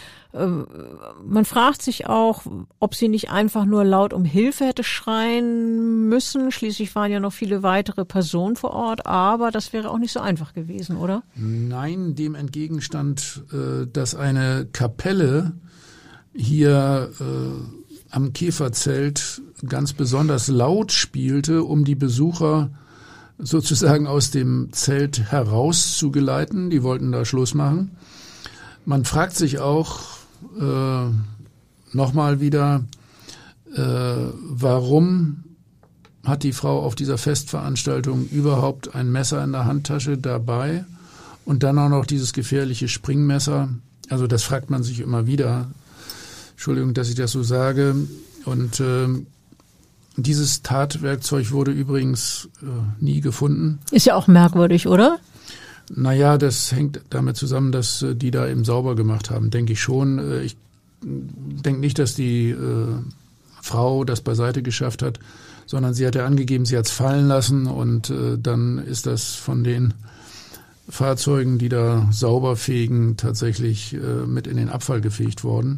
Man fragt sich auch, ob sie nicht einfach nur laut um Hilfe hätte schreien müssen. Schließlich waren ja noch viele weitere Personen vor Ort, aber das wäre auch nicht so einfach gewesen, oder? Nein, dem entgegenstand, dass eine Kapelle hier am Käferzelt ganz besonders laut spielte, um die Besucher sozusagen aus dem Zelt herauszugeleiten. Die wollten da Schluss machen. Man fragt sich auch, Äh, nochmal wieder, äh, warum hat die Frau auf dieser Festveranstaltung überhaupt ein Messer in der Handtasche dabei und dann auch noch dieses gefährliche Springmesser? Also das fragt man sich immer wieder. Entschuldigung, dass ich das so sage. Und äh, dieses Tatwerkzeug wurde übrigens äh, nie gefunden. Ist ja auch merkwürdig, oder? Naja, das hängt damit zusammen, dass die da eben sauber gemacht haben, denke ich schon. Ich denke nicht, dass die äh, Frau das beiseite geschafft hat, sondern sie hat ja angegeben, sie hat es fallen lassen und äh, dann ist das von den Fahrzeugen, die da sauber fegen, tatsächlich äh, mit in den Abfall gefegt worden.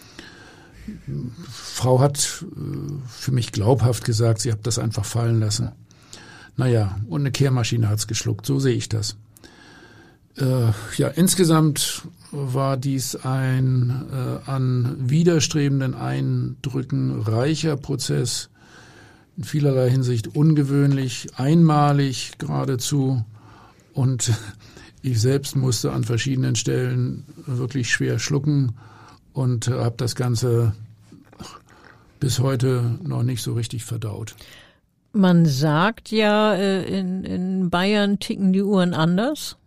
Frau hat äh, für mich glaubhaft gesagt, sie hat das einfach fallen lassen. Naja, und eine Kehrmaschine hat's geschluckt, so sehe ich das. Äh, ja, insgesamt war dies ein äh, an widerstrebenden Eindrücken reicher Prozess, in vielerlei Hinsicht ungewöhnlich, einmalig geradezu. Und ich selbst musste an verschiedenen Stellen wirklich schwer schlucken und äh, habe das Ganze bis heute noch nicht so richtig verdaut. Man sagt ja, äh, in, in Bayern ticken die Uhren anders.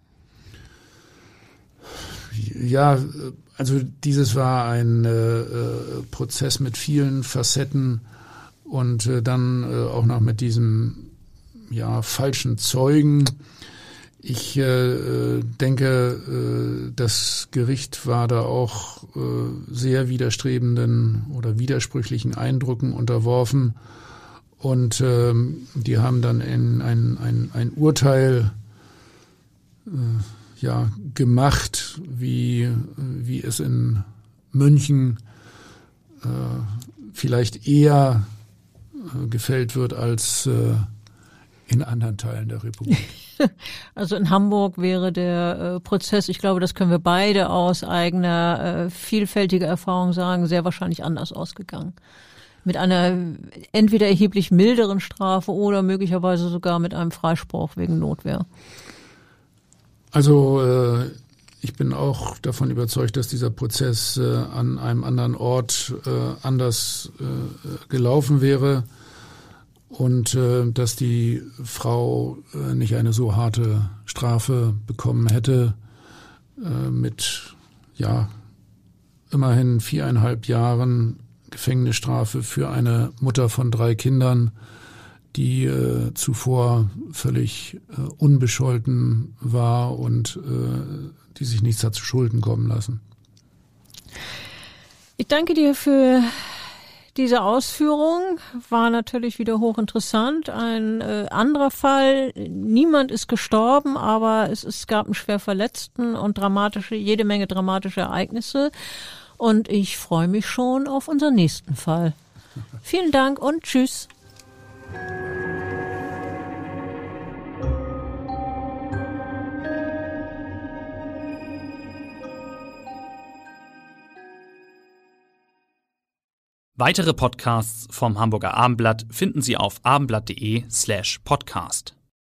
Ja, also dieses war ein äh, Prozess mit vielen Facetten und äh, dann äh, auch noch mit diesem ja falschen Zeugen. Ich äh, denke, äh, das Gericht war da auch äh, sehr widerstrebenden oder widersprüchlichen Eindrücken unterworfen und äh, die haben dann in ein, ein, ein Urteil äh, ja, gemacht, wie, wie es in München äh, vielleicht eher äh, gefällt wird als äh, in anderen Teilen der Republik. Also in Hamburg wäre der äh, Prozess, ich glaube, das können wir beide aus eigener äh, vielfältiger Erfahrung sagen, sehr wahrscheinlich anders ausgegangen. Mit einer entweder erheblich milderen Strafe oder möglicherweise sogar mit einem Freispruch wegen Notwehr. Also äh, ich bin auch davon überzeugt, dass dieser Prozess äh, an einem anderen Ort äh, anders äh, gelaufen wäre und äh, dass die Frau äh, nicht eine so harte Strafe bekommen hätte äh, mit ja immerhin viereinhalb Jahren Gefängnisstrafe für eine Mutter von drei Kindern, die äh, zuvor völlig äh, unbescholten war und äh, die sich nichts hat zu Schulden kommen lassen. Ich danke dir für diese Ausführung. War natürlich wieder hochinteressant. Ein äh, anderer Fall. Niemand ist gestorben, aber es, es gab einen schwer Verletzten und dramatische, jede Menge dramatische Ereignisse. Und ich freue mich schon auf unseren nächsten Fall. Vielen Dank und tschüss. Weitere Podcasts vom Hamburger Abendblatt finden Sie auf abendblatt.de slash podcast.